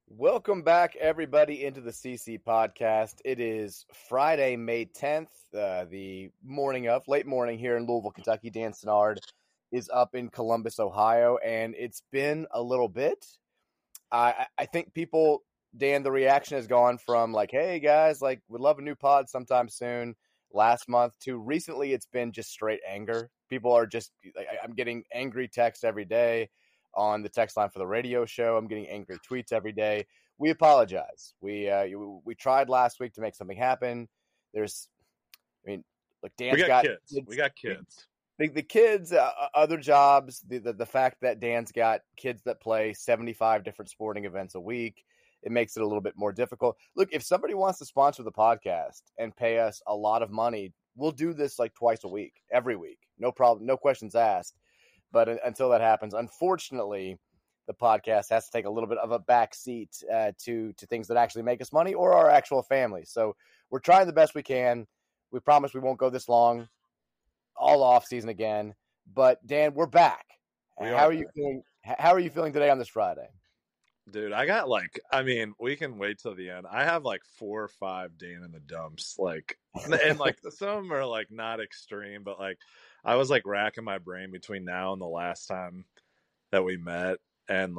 Welcome back, everybody, into the CC podcast. It is Friday, May 10th, the late morning here in Louisville, Kentucky. Dan Sennard is up in Columbus, Ohio, and it's been a little bit. I think people, Dan, the reaction has gone from like, hey, guys, like, we'd love a new pod sometime soon last month to recently it's been just straight anger. People are just, I'm getting angry texts every day on the text line for the radio show. I'm getting angry tweets every day. We apologize. We tried last week to make something happen. Dan's got kids. We got kids. The kids, other jobs. The fact that Dan's got kids that play 75 different sporting events a week, it makes it a little bit more difficult. Look, if somebody wants to sponsor the podcast and pay us a lot of money, we'll do this like twice a week, every week. No problem. No questions asked. But until that happens, unfortunately, the podcast has to take a little bit of a back seat to things that actually make us money or our actual family. So we're trying the best we can. We promise we won't go this long, all off season again. But Dan, we're back. How are you feeling? How are you feeling today on this Friday? Dude, we can wait till the end. I have like 4 or 5 Dan in the dumps, and some of them are like not extreme, but like I was like racking my brain between now and the last time that we met, and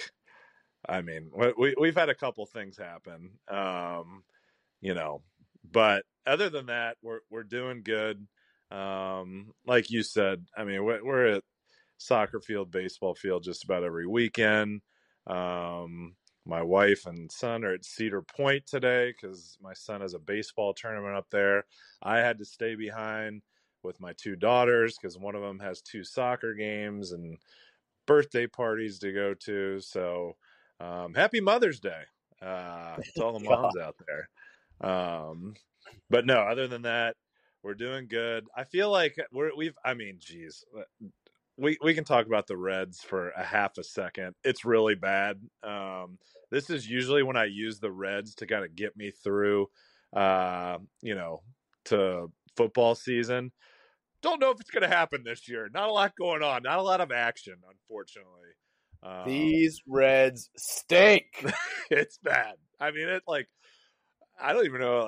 we've had a couple things happen, but other than that, we're doing good. Like you said, we're at soccer field, baseball field just about every weekend. My wife and son are at Cedar Point today because my son has a baseball tournament up there. I had to stay behind with my 2 daughters because one of them has 2 soccer games and birthday parties to go to. So happy Mother's Day to all the moms out there. But no, other than that, we're doing good. I feel like we can talk about the Reds for a half a second. It's really bad. This is usually when I use the Reds to kind of get me through, to football season. Don't know if it's going to happen this year. Not a lot going on. Not a lot of action, unfortunately. These Reds stink. It's bad. I don't even know.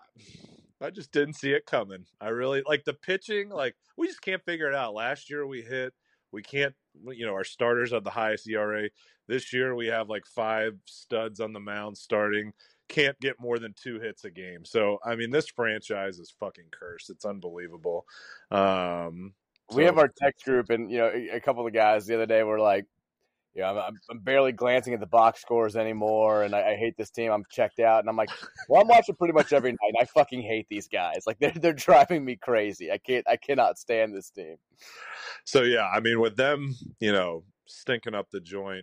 I just didn't see it coming. I really like the pitching. We just can't figure it out. Last year we can't, our starters had the highest ERA. This year we have like 5 studs on the mound starting. Can't get more than 2 hits a game. So, this franchise is fucking cursed. It's unbelievable. We have our text group, and, a couple of guys the other day were like, I'm barely glancing at the box scores anymore, and I hate this team. I'm checked out, and I'm like, well, I'm watching pretty much every night. I fucking hate these guys. Like they're driving me crazy. I cannot stand this team. So yeah, with them, stinking up the joint.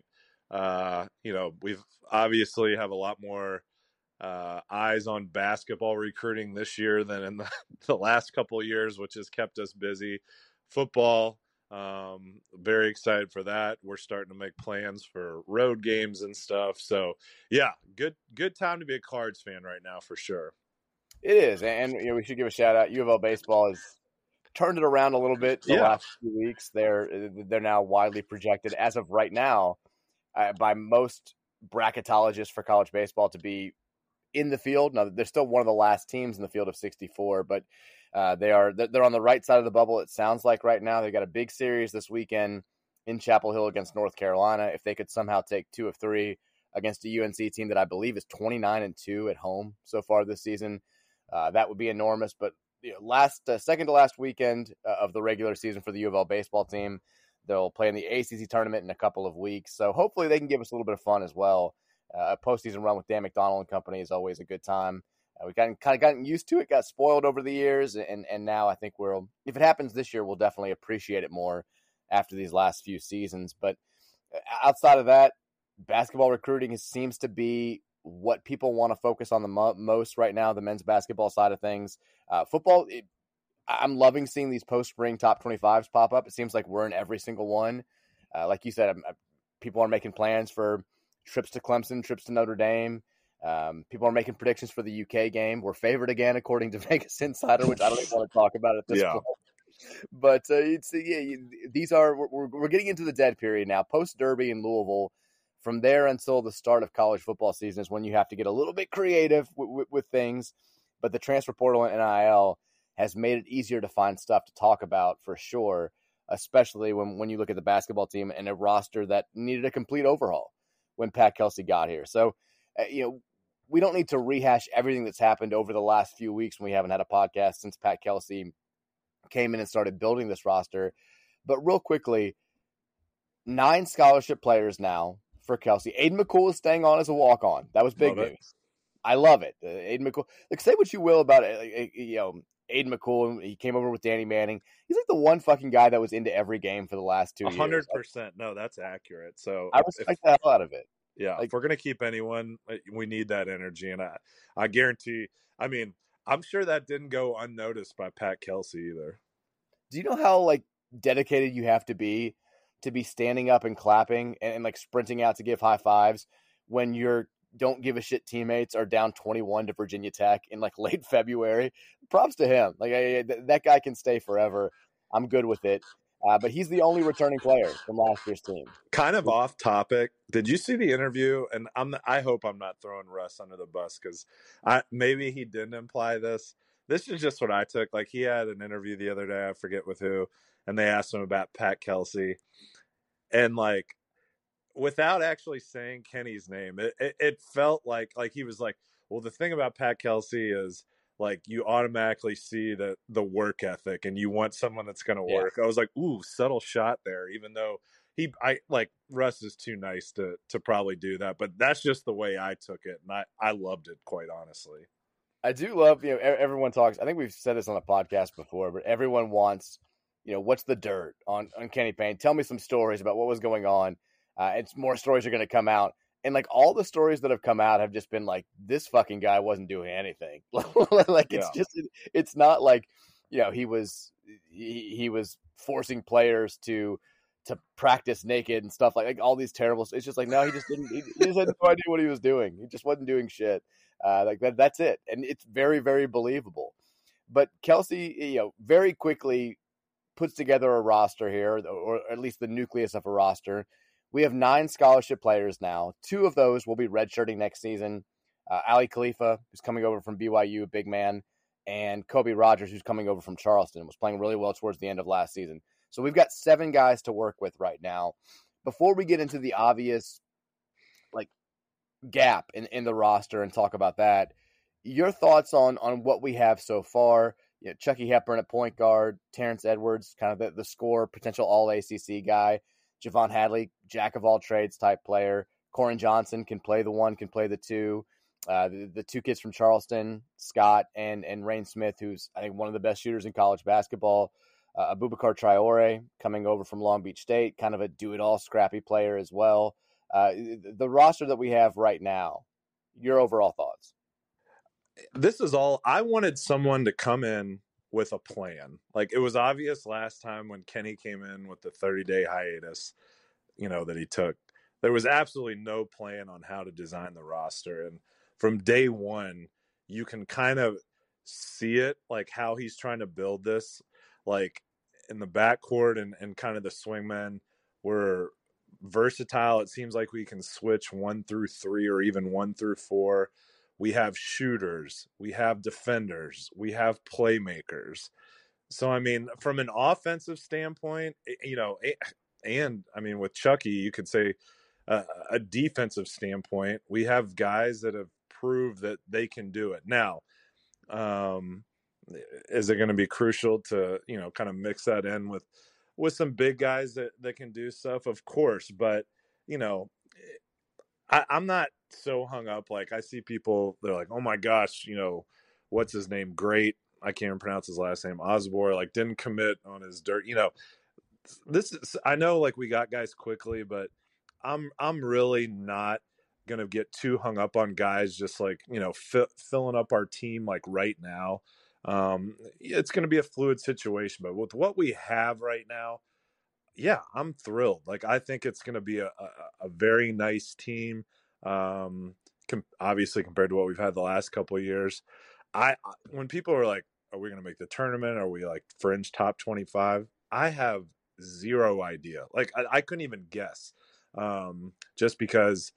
We've obviously have a lot more eyes on basketball recruiting this year than in the last couple of years, which has kept us busy. Football. Very excited for that. We're starting to make plans for road games and stuff. So yeah, good time to be a Cards fan right now for sure. It is, and we should give a shout out. U of L baseball has turned it around a little bit the last few weeks. They're now widely projected as of right now by most bracketologists for college baseball to be in the field. Now they're still one of the last teams in the field of 64, but they're on the right side of the bubble. It sounds like right now they've got a big series this weekend in Chapel Hill against North Carolina. If they could somehow take 2 of 3 against a UNC team that I believe is 29-2 at home so far this season, that would be enormous. But second to last weekend of the regular season for the U of L baseball team, they'll play in the ACC tournament in a couple of weeks. So hopefully they can give us a little bit of fun as well. A postseason run with Dan McDonald and company is always a good time. We've gotten used to it, got spoiled over the years, and now I think if it happens this year, we'll definitely appreciate it more after these last few seasons. But outside of that, basketball recruiting seems to be what people want to focus on the most right now, the men's basketball side of things. Football, I'm loving seeing these post-spring top 25s pop up. It seems like we're in every single one. Like you said, people are making plans for trips to Clemson, trips to Notre Dame. People are making predictions for the UK game. We're favored again, according to Vegas Insider, which I don't even want to talk about at this point. But we're getting into the dead period now. Post Derby in Louisville, From there until the start of college football season is when you have to get a little bit creative with things. But the transfer portal and NIL has made it easier to find stuff to talk about for sure, especially when you look at the basketball team and a roster that needed a complete overhaul when Pat Kelsey got here. So, we don't need to rehash everything that's happened over the last few weeks when we haven't had a podcast since Pat Kelsey came in and started building this roster. But real quickly, 9 scholarship players now for Kelsey. Aiden McCool is staying on as a walk-on. That was big news. I love it. Aiden McCool. Like, say what you will about it. Aiden McCool. He came over with Danny Manning. He's like the one fucking guy that was into every game for the last 2 years. 100%. No, that's accurate. So I respect the hell out of it. Yeah, if we're gonna keep anyone, we need that energy, and I guarantee. I mean, I'm sure that didn't go unnoticed by Pat Kelsey either. Do you know how dedicated you have to be standing up and clapping and sprinting out to give high fives when your don't give a shit teammates are down 21 to Virginia Tech in late February? Props to him. That guy can stay forever. I'm good with it. But he's the only returning player from last year's team. Kind of off topic. Did you see the interview? And I hope I'm not throwing Russ under the bus because maybe he didn't imply this. This is just what I took. He had an interview the other day, I forget with who, and they asked him about Pat Kelsey. And without actually saying Kenny's name, it felt like he was like, well, the thing about Pat Kelsey is you automatically see the work ethic and you want someone that's going to work. I was like, ooh, subtle shot there, even though Russ is too nice to probably do that. But that's just the way I took it. And I loved it, quite honestly. I do love, everyone talks, I think we've said this on a podcast before, but everyone wants, what's the dirt on Kenny Payne? Tell me some stories about what was going on. It's more stories are going to come out. And all the stories that have come out have just been this fucking guy wasn't doing anything. It's not he was forcing players to practice naked and stuff like all these terrible. It's just no, he just didn't. He just had no idea what he was doing. He just wasn't doing shit. That's it. And it's very, very believable. But Kelsey, very quickly puts together a roster here, or at least the nucleus of a roster. We have 9 scholarship players now. 2 of those will be redshirting next season. Ali Khalifa, who's coming over from BYU, a big man, and Kobe Rogers, who's coming over from Charleston, was playing really well towards the end of last season. So we've got 7 guys to work with right now. Before we get into the obvious gap in the roster and talk about that, your thoughts on what we have so far? Chucky Hepburn at point guard, Terrence Edwards, kind of the scorer, potential all-ACC guy. Javon Hadley, jack of all trades type player. Corin Johnson can play the 1, can play the 2. The 2 kids from Charleston, Scott and Rain Smith, who's I think one of the best shooters in college basketball. Abubakar Traore coming over from Long Beach State, kind of a do-it-all scrappy player as well. The roster that we have right now, your overall thoughts? This is all, I wanted someone to come in with a plan. It was obvious last time when Kenny came in with the 30-day hiatus, that he took. There was absolutely no plan on how to design the roster. And from day one, you can kind of see it, how he's trying to build this. In the backcourt and kind of the swingmen were versatile. It seems like we can switch 1 through 3 or even 1 through 4. We have shooters, we have defenders, we have playmakers. So, I mean, from an offensive standpoint, and I mean, with Chucky, you could say a defensive standpoint, we have guys that have proved that they can do it. Now, is it going to be crucial to, kind of mix that in with some big guys that can do stuff? Of course, but, I'm not so hung up. I see people, they're like, oh my gosh, what's his name? Great. I can't even pronounce his last name. Osborne, didn't commit on his dirt. This is, I know we got guys quickly, but I'm really not going to get too hung up on guys just filling up our team right now. It's going to be a fluid situation, but with what we have right now, yeah, I'm thrilled. I think it's going to be a very nice team. Obviously compared to what we've had the last couple of years. When people are like, are we going to make the tournament? Are we fringe top 25? I have zero idea. I couldn't even guess. just because,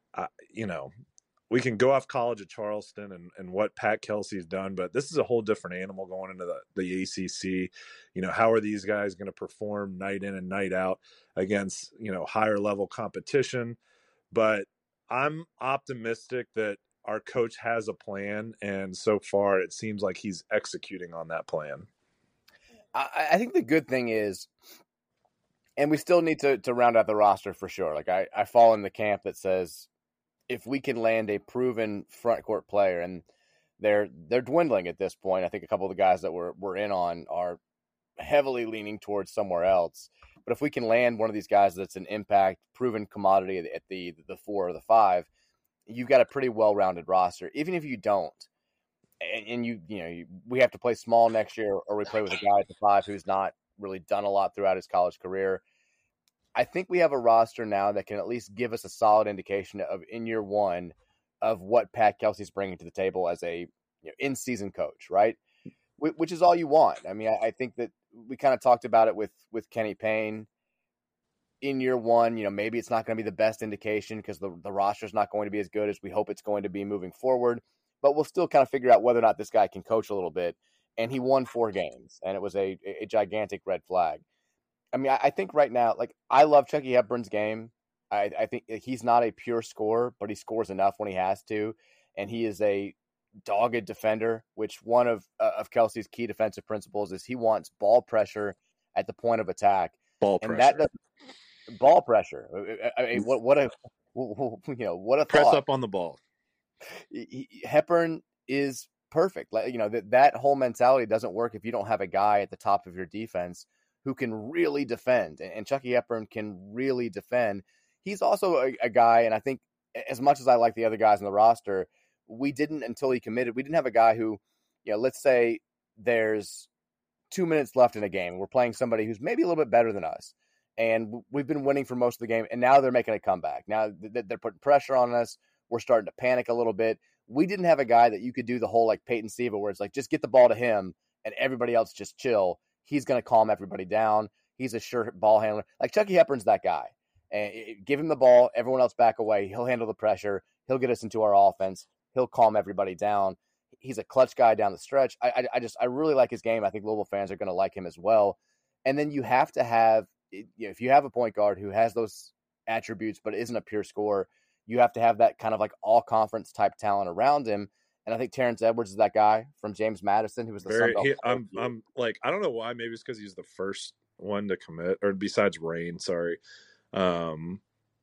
we can go off College of Charleston and what Pat Kelsey's done, but this is a whole different animal going into the ACC. How are these guys going to perform night in and night out against, higher level competition? But I'm optimistic that our coach has a plan, and so far it seems like he's executing on that plan. I think the good thing is, and we still need to round out the roster for sure. Like I fall in the camp that says if we can land a proven front court player, and they're dwindling at this point. I think a couple of the guys that we're in on are heavily leaning towards somewhere else. But if we can land one of these guys that's an impact, proven commodity at the 4 or the 5, you've got a pretty well-rounded roster. Even if you don't, and we have to play small next year, or we play with a guy at the 5 who's not really done a lot throughout his college career, I think we have a roster now that can at least give us a solid indication of, in year one, of what Pat Kelsey's bringing to the table as a in-season coach, right? Which is all you want. I mean, I think that we kind of talked about it with Kenny Payne. In year one, maybe it's not going to be the best indication because the roster is not going to be as good as we hope it's going to be moving forward. But we'll still kind of figure out whether or not this guy can coach a little bit. And he won 4 games, and it was a gigantic red flag. I mean, I think right now, like, I love Chucky Hepburn's game. I think he's not a pure scorer, but he scores enough when he has to. And he is a dogged defender, which one of Kelsey's key defensive principles is he wants ball pressure at the point of attack. Ball pressure. I mean, what a press thought. Up on the ball. Hepburn is perfect. That whole mentality doesn't work if you don't have a guy at the top of your defense who can really defend, and Chucky Hepburn can really defend. He's also a guy, and I think as much as I like the other guys on the roster, we didn't, until he committed, we didn't have a guy who, let's say there's 2 minutes left in a game. We're playing somebody who's maybe a little bit better than us, and we've been winning for most of the game, and now they're making a comeback. Now they're putting pressure on us. We're starting to panic a little bit. We didn't have a guy that you could do the whole like Peyton Siva where it's like, just get the ball to him and everybody else just chill. He's going to calm everybody down. He's a sure ball handler. Like Chucky Hepburn's that guy. And give him the ball, everyone else back away. He'll handle the pressure. He'll get us into our offense. He'll calm everybody down. He's a clutch guy down the stretch. I really like his game. I think Louisville fans are going to like him as well. And then you have to have, if you have a point guard who has those attributes but isn't a pure scorer, you have to have that kind of like all-conference type talent around him. And I think Terrence Edwards is that guy from James Madison who was the Sun Belt. I'm like, I don't know why. Maybe it's because he's the first one to commit, or besides Rain. Sorry. I'm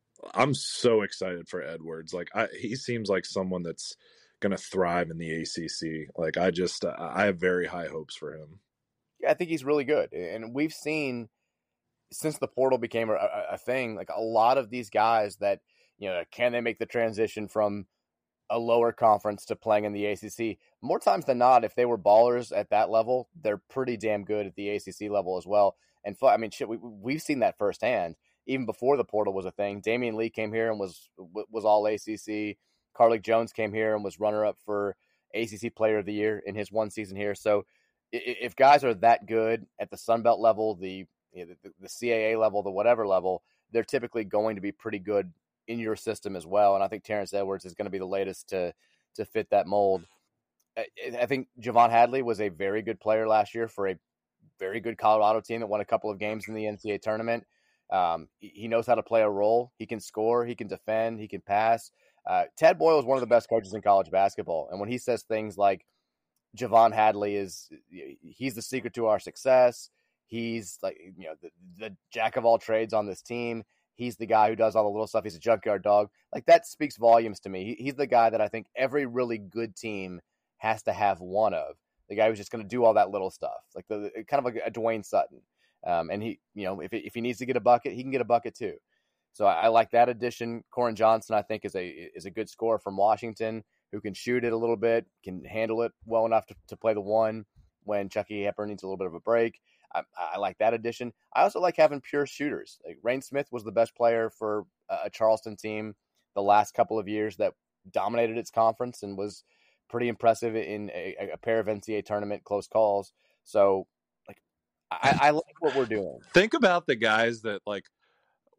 so excited for Edwards. Like, he seems like someone that's going to thrive in the ACC. Like, I have very high hopes for him. Yeah, I think he's really good. And we've seen since the portal became a thing, like a lot of these guys that, can they make the transition from a lower conference to playing in the ACC? More times than not, if they were ballers at that level, they're pretty damn good at the ACC level as well. And I mean, shit, we've seen that firsthand. Even before the portal was a thing, Damian Lee came here and was all ACC. Carlik Jones came here and was runner-up for ACC Player of the Year in his one season here. So if guys are that good at the Sun Belt level, the CAA level, the whatever level, they're typically going to be pretty good in your system as well. And I think Terrence Edwards is going to be the latest to fit that mold. I think Javon Hadley was a very good player last year for a very good Colorado team that won a couple of games in the NCAA tournament. He knows how to play a role. He can score, he can defend, he can pass. Ted Boyle is one of the best coaches in college basketball. And when he says things like Javon Hadley he's the secret to our success. He's like, the jack of all trades on this team. He's the guy who does all the little stuff. He's a junkyard dog. Like, that speaks volumes to me. He's the guy that I think every really good team has to have one of. The guy who's just going to do all that little stuff, like kind of like a Dwayne Sutton. And he, if he needs to get a bucket, he can get a bucket too. So I like that addition. Corin Johnson, I think, is a good scorer from Washington who can shoot it a little bit, can handle it well enough to play the one when Chucky Hepburn needs a little bit of a break. I like that addition. I also like having pure shooters. Like Rain Smith was the best player for a Charleston team the last couple of years that dominated its conference and was pretty impressive in a pair of NCAA tournament close calls. So, like, I like what we're doing. Think about the guys that, like,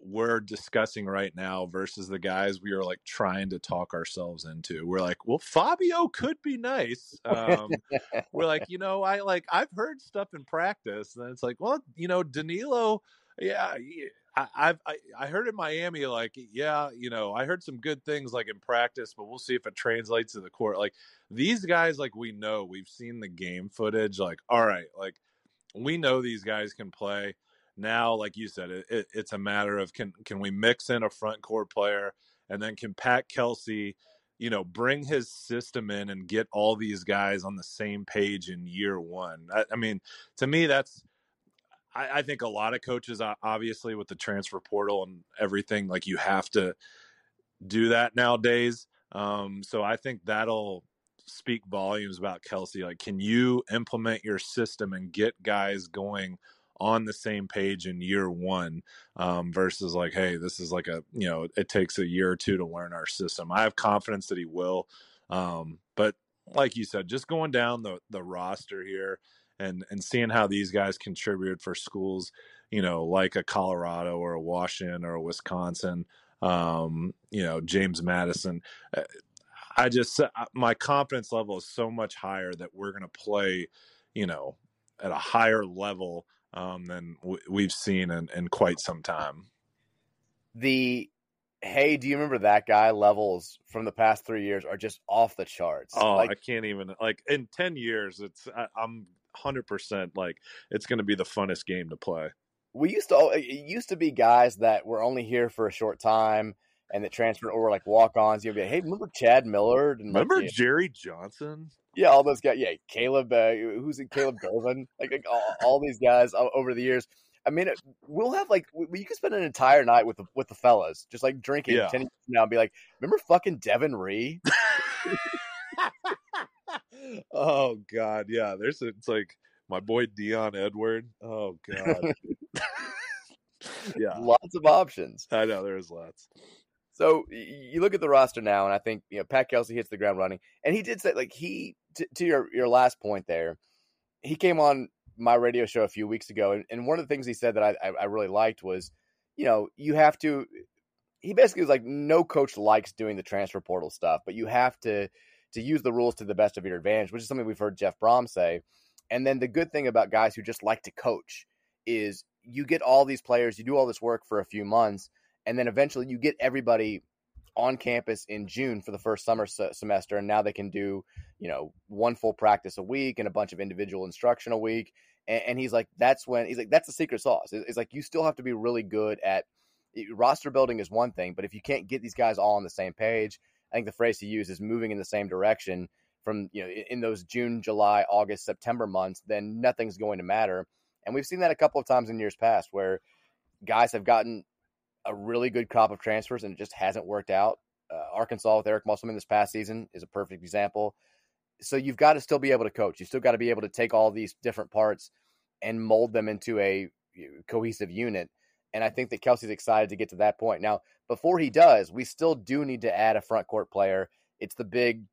we're discussing right now versus the guys we are like trying to talk ourselves into. We're like, well, Fabio could be nice. We're like, I've heard stuff in practice, and it's like, well, Danilo, yeah. I heard in Miami, like, yeah, I heard some good things like in practice, but we'll see if it translates to the court. Like these guys, like we've seen the game footage. Like, all right, like we know these guys can play. Now, like you said, it's a matter of can we mix in a front court player, and then can Pat Kelsey, bring his system in and get all these guys on the same page in year one. I mean, to me, I think a lot of coaches, obviously with the transfer portal and everything, like you have to do that nowadays. So I think that'll speak volumes about Kelsey. Like, can you implement your system and get guys going on the same page in year one, versus like, hey, this is like it takes a year or two to learn our system. I have confidence that he will. But like you said, just going down the roster here and seeing how these guys contributed for schools, like a Colorado or a Washington or a Wisconsin, James Madison. I just, my confidence level is so much higher that we're going to play, at a higher level than we've seen in quite some time. Hey, do you remember that guy levels from the past 3 years are just off the charts. Oh, I can't even, like, in 10 years, I'm 100% like, it's going to be the funnest game to play. It used to be guys that were only here for a short time and that transferred or were like walk-ons. You'd be like, hey, remember Chad Millard? And remember Jerry Johnson? Yeah, all those guys. Yeah, Caleb, Caleb Gervin? Like all these guys over the years. I mean, we'll have you can spend an entire night with the fellas, just like drinking 10 years from now and be like, remember fucking Devin Ree? Oh God, yeah. It's like my boy Dion Edward. Oh God. Yeah, lots of options. I know there's lots. So you look at the roster now, and I think Pat Kelsey hits the ground running, and he did say to your last point there. He came on my radio show a few weeks ago, and one of the things he said that I really liked was, you have to. He basically was like, no coach likes doing the transfer portal stuff, but you have to use the rules to the best of your advantage, which is something we've heard Jeff Brom say. And then the good thing about guys who just like to coach is you get all these players, you do all this work for a few months, and then eventually you get everybody on campus in June for the first summer semester, and now they can do, one full practice a week and a bunch of individual instruction a week. And he's like, that's the secret sauce. It's like you still have to be really good at roster building is one thing, but if you can't get these guys all on the same page, I think the phrase he used is moving in the same direction from, in those June, July, August, September months, then nothing's going to matter. And we've seen that a couple of times in years past where guys have gotten a really good crop of transfers and it just hasn't worked out. Arkansas with Eric Musselman this past season is a perfect example. So you've got to still be able to coach. You still got to be able to take all these different parts and mold them into a cohesive unit. And I think that Kelsey's excited to get to that point. Now, before he does, we still do need to add a front court player. It's the big,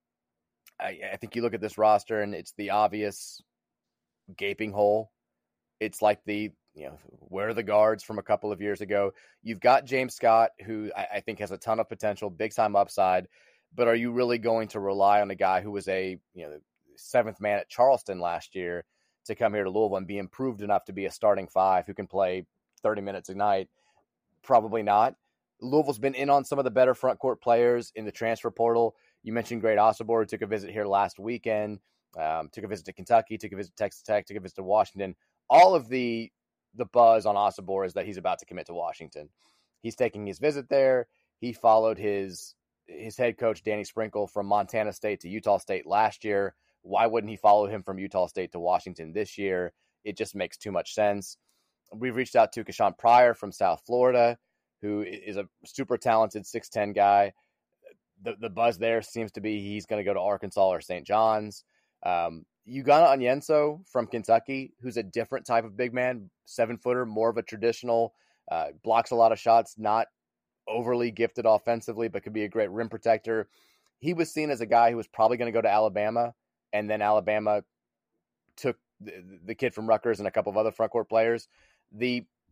I think you look at this roster and it's the obvious gaping hole. It's like where are the guards from a couple of years ago? You've got James Scott, who I think has a ton of potential, big time upside. But are you really going to rely on a guy who was a seventh man at Charleston last year to come here to Louisville and be improved enough to be a starting five who can play 30 minutes a night? Probably not. Louisville's been in on some of the better front court players in the transfer portal. You mentioned Great Osobor, who took a visit here last weekend, took a visit to Kentucky, took a visit to Texas Tech, took a visit to Washington. All of the buzz on Osobor is that he's about to commit to Washington. He's taking his visit there. He followed his head coach, Danny Sprinkle, from Montana State to Utah State last year. Why wouldn't he follow him from Utah State to Washington this year? It just makes too much sense. We've reached out to Kashawn Pryor from South Florida, who is a super talented 6'10 guy. The buzz there seems to be he's going to go to Arkansas or St. John's. Ugonna Onyenso from Kentucky, who's a different type of big man, 7-footer, more of a traditional, blocks a lot of shots, not overly gifted offensively, but could be a great rim protector. He was seen as a guy who was probably going to go to Alabama, and then Alabama took the kid from Rutgers and a couple of other front court players. The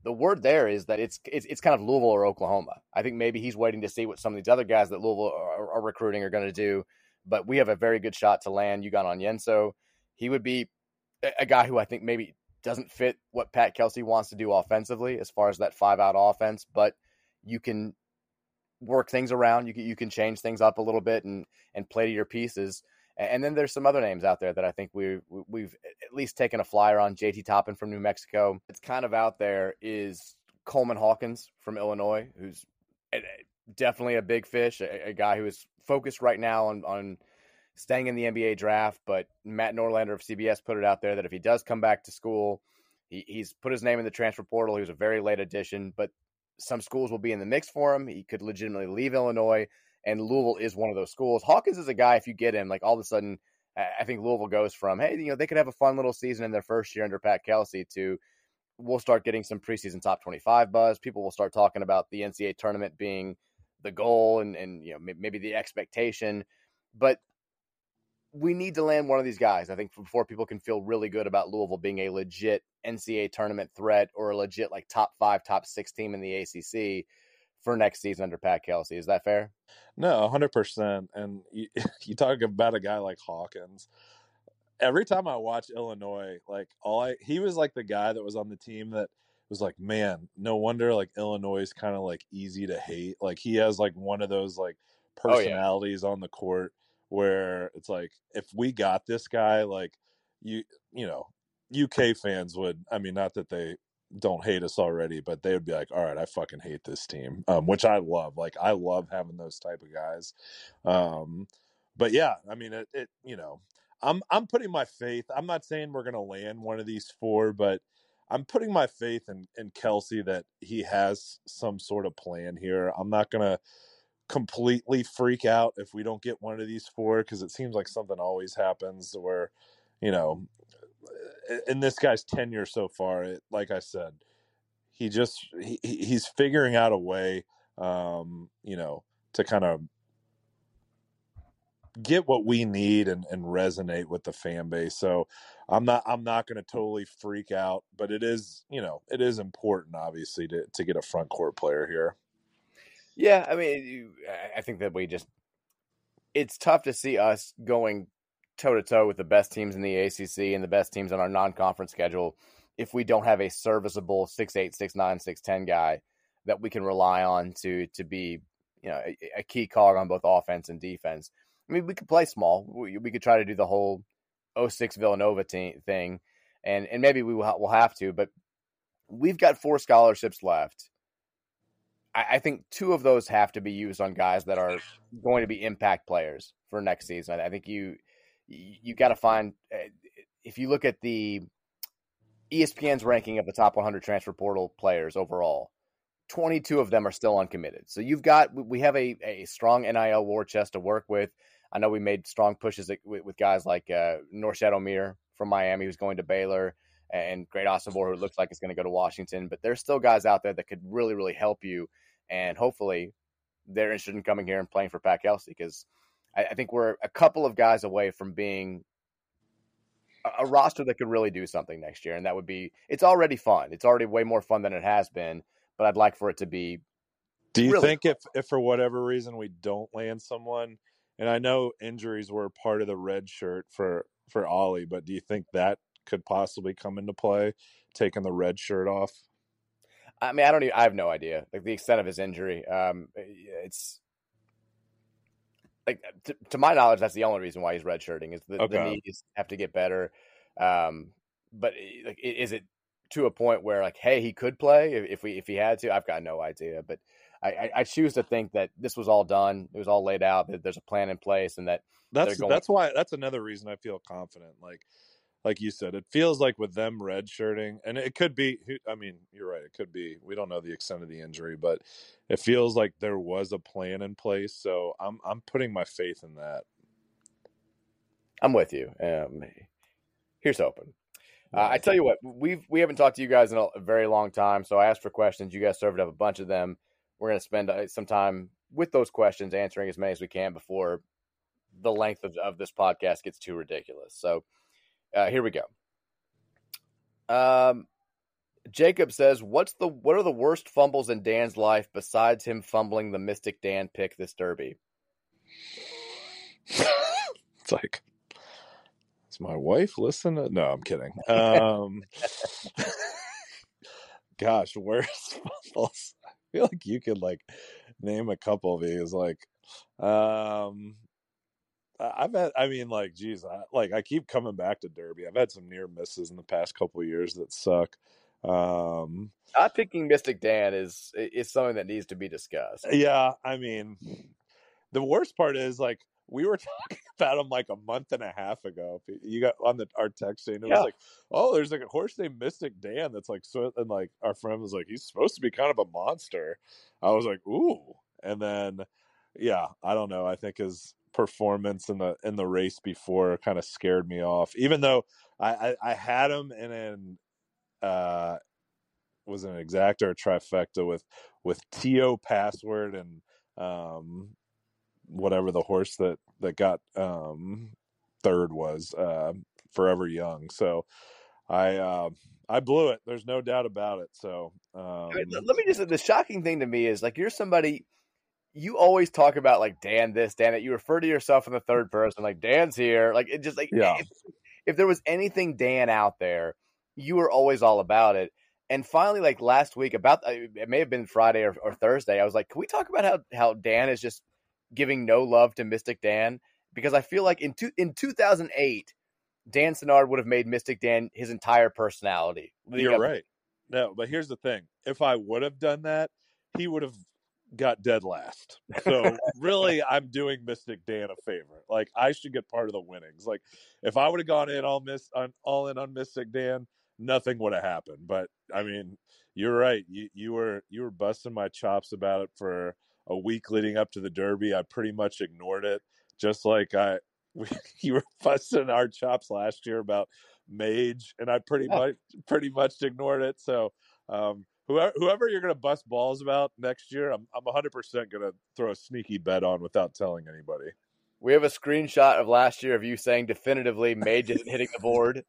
the word there is that it's kind of Louisville or Oklahoma. I think maybe he's waiting to see what some of these other guys that Louisville are recruiting are going to do. But we have a very good shot to land Ugon Onyenso. He would be a guy who I think maybe doesn't fit what Pat Kelsey wants to do offensively as far as that 5-out offense, but you can work things around. You can change things up a little bit and play to your pieces. And then there's some other names out there that I think we've at least taken a flyer on. JT Toppin from New Mexico. It's kind of out there is Coleman Hawkins from Illinois, who's definitely a big fish, a guy who is focused right now on staying in the NBA draft. But Matt Norlander of CBS put it out there that if he does come back to school, he's put his name in the transfer portal. He was a very late addition, but some schools will be in the mix for him. He could legitimately leave Illinois, and Louisville is one of those schools. Hawkins is a guy, if you get him, like all of a sudden, I think Louisville goes from, hey, they could have a fun little season in their first year under Pat Kelsey to we'll start getting some preseason top 25 buzz. People will start talking about the NCAA tournament being the goal and maybe the expectation. But we need to land one of these guys, I think, before people can feel really good about Louisville being a legit NCAA tournament threat or a legit like top 5, top 6 team in the ACC for next season under Pat Kelsey. Is that fair? No, 100%. And you talk about a guy like Hawkins. Every time I watch Illinois, like he was like the guy that was on the team that was like, man, no wonder like Illinois is kind of like easy to hate. Like he has like one of those like personalities on the court where it's like, if we got this guy, like UK fans would, I mean, not that they don't hate us already, but they would be like, all right, I fucking hate this team, which I love. Like I love having those type of guys. But yeah, I mean, I'm putting my faith. I'm not saying we're going to land one of these 4, but I'm putting my faith in Kelsey that he has some sort of plan here. I'm not going to completely freak out if we don't get one of these 4, because it seems like something always happens where, in this guy's tenure so far, like I said, he's figuring out a way, to kind of get what we need and resonate with the fan base. So I'm not going to totally freak out, but it is important obviously to get a front court player here. Yeah. I mean, I think that it's tough to see us going toe to toe with the best teams in the ACC and the best teams on our non-conference schedule if we don't have a serviceable 6'8", 6'9", 6'10" guy that we can rely on to be, a key cog on both offense and defense. I mean, we could play small. We could try to do the whole 06 Villanova thing, and maybe we'll have to. But we've got 4 scholarships left. I think 2 of those have to be used on guys that are going to be impact players for next season. I think you got to find, if you look at the ESPN's ranking of the top 100 transfer portal players overall, 22 of them are still uncommitted. So we have a strong NIL war chest to work with. I know we made strong pushes with guys like Norchad Omier from Miami, who's going to Baylor, and Great Osobor, who looks like it's going to go to Washington. But there's still guys out there that could really, really help you. And hopefully they're interested in coming here and playing for Pat Kelsey, because I think we're a couple of guys away from being a roster that could really do something next year. And that would be – it's already fun. It's already way more fun than it has been. But I'd like for it to be. Do you think if for whatever reason we don't land someone, and I know injuries were part of the red shirt for Ollie, but do you think that could possibly come into play, taking the red shirt off? I mean, I have no idea, like the extent of his injury. It's like, to my knowledge, that's the only reason why he's redshirting is the knees have to get better. But like, is it to a point where like, hey, he could play if he had to? I've got no idea, but I choose to think that this was all done. It was all laid out. That there's a plan in place, and that's another reason I feel confident. Like you said, it feels like with them redshirting, and it could be. I mean, you're right. It could be. We don't know the extent of the injury, but it feels like there was a plan in place. So I'm putting my faith in that. I'm with you. Here's hoping. I tell you what, we haven't talked to you guys in a very long time, so I asked for questions. You guys served up a bunch of them. We're going to spend some time with those questions, answering as many as we can before the length of this podcast gets too ridiculous. So here we go. Jacob says, what are the worst fumbles in Dan's life besides him fumbling the Mystic Dan pick this Derby? It's like, is my wife listening? No, I'm kidding. Gosh, worst fumbles. I feel like you could like name a couple of these. Like, I've had. I mean, like, geez, I keep coming back to Derby. I've had some near misses in the past couple of years that suck. Not picking Mystic Dan is something that needs to be discussed. Yeah, I mean, the worst part is like we were talking about him like a month and a half ago. You got on our text chain. It was like, oh, there's like a horse named Mystic Dan that's like so, and like our friend was like, he's supposed to be kind of a monster. I was like, ooh, and then yeah, I don't know. I think his performance in the race before kind of scared me off. Even though I had him in an was an exacta or trifecta with T.O. Password and whatever the horse that got third was, Forever Young. So I blew it. There's no doubt about it. So let me just, the shocking thing to me is like, you're somebody, you always talk about like Dan this, Dan that. You refer to yourself in the third person, like Dan's here. Like, it just like, yeah. If there was anything Dan out there, you were always all about it. And finally, like last week, it may have been Friday or Thursday, I was like, can we talk about how Dan is just giving no love to Mystic Dan? Because I feel like in 2008, Dan Senard would have made Mystic Dan his entire personality. You're right. No, but here's the thing. If I would have done that, he would have got dead last. So really, I'm doing Mystic Dan a favor. Like, I should get part of the winnings. Like, if I would have gone in all in on Mystic Dan, nothing would have happened. But I mean, you're right. You were busting my chops about it for a week leading up to the Derby. I pretty much ignored it, just like you were busting our chops last year about Mage, and I pretty much ignored it. So whoever you're going to bust balls about next year, I'm 100% going to throw a sneaky bet on without telling anybody. We have a screenshot of last year of you saying definitively Mage isn't hitting the board.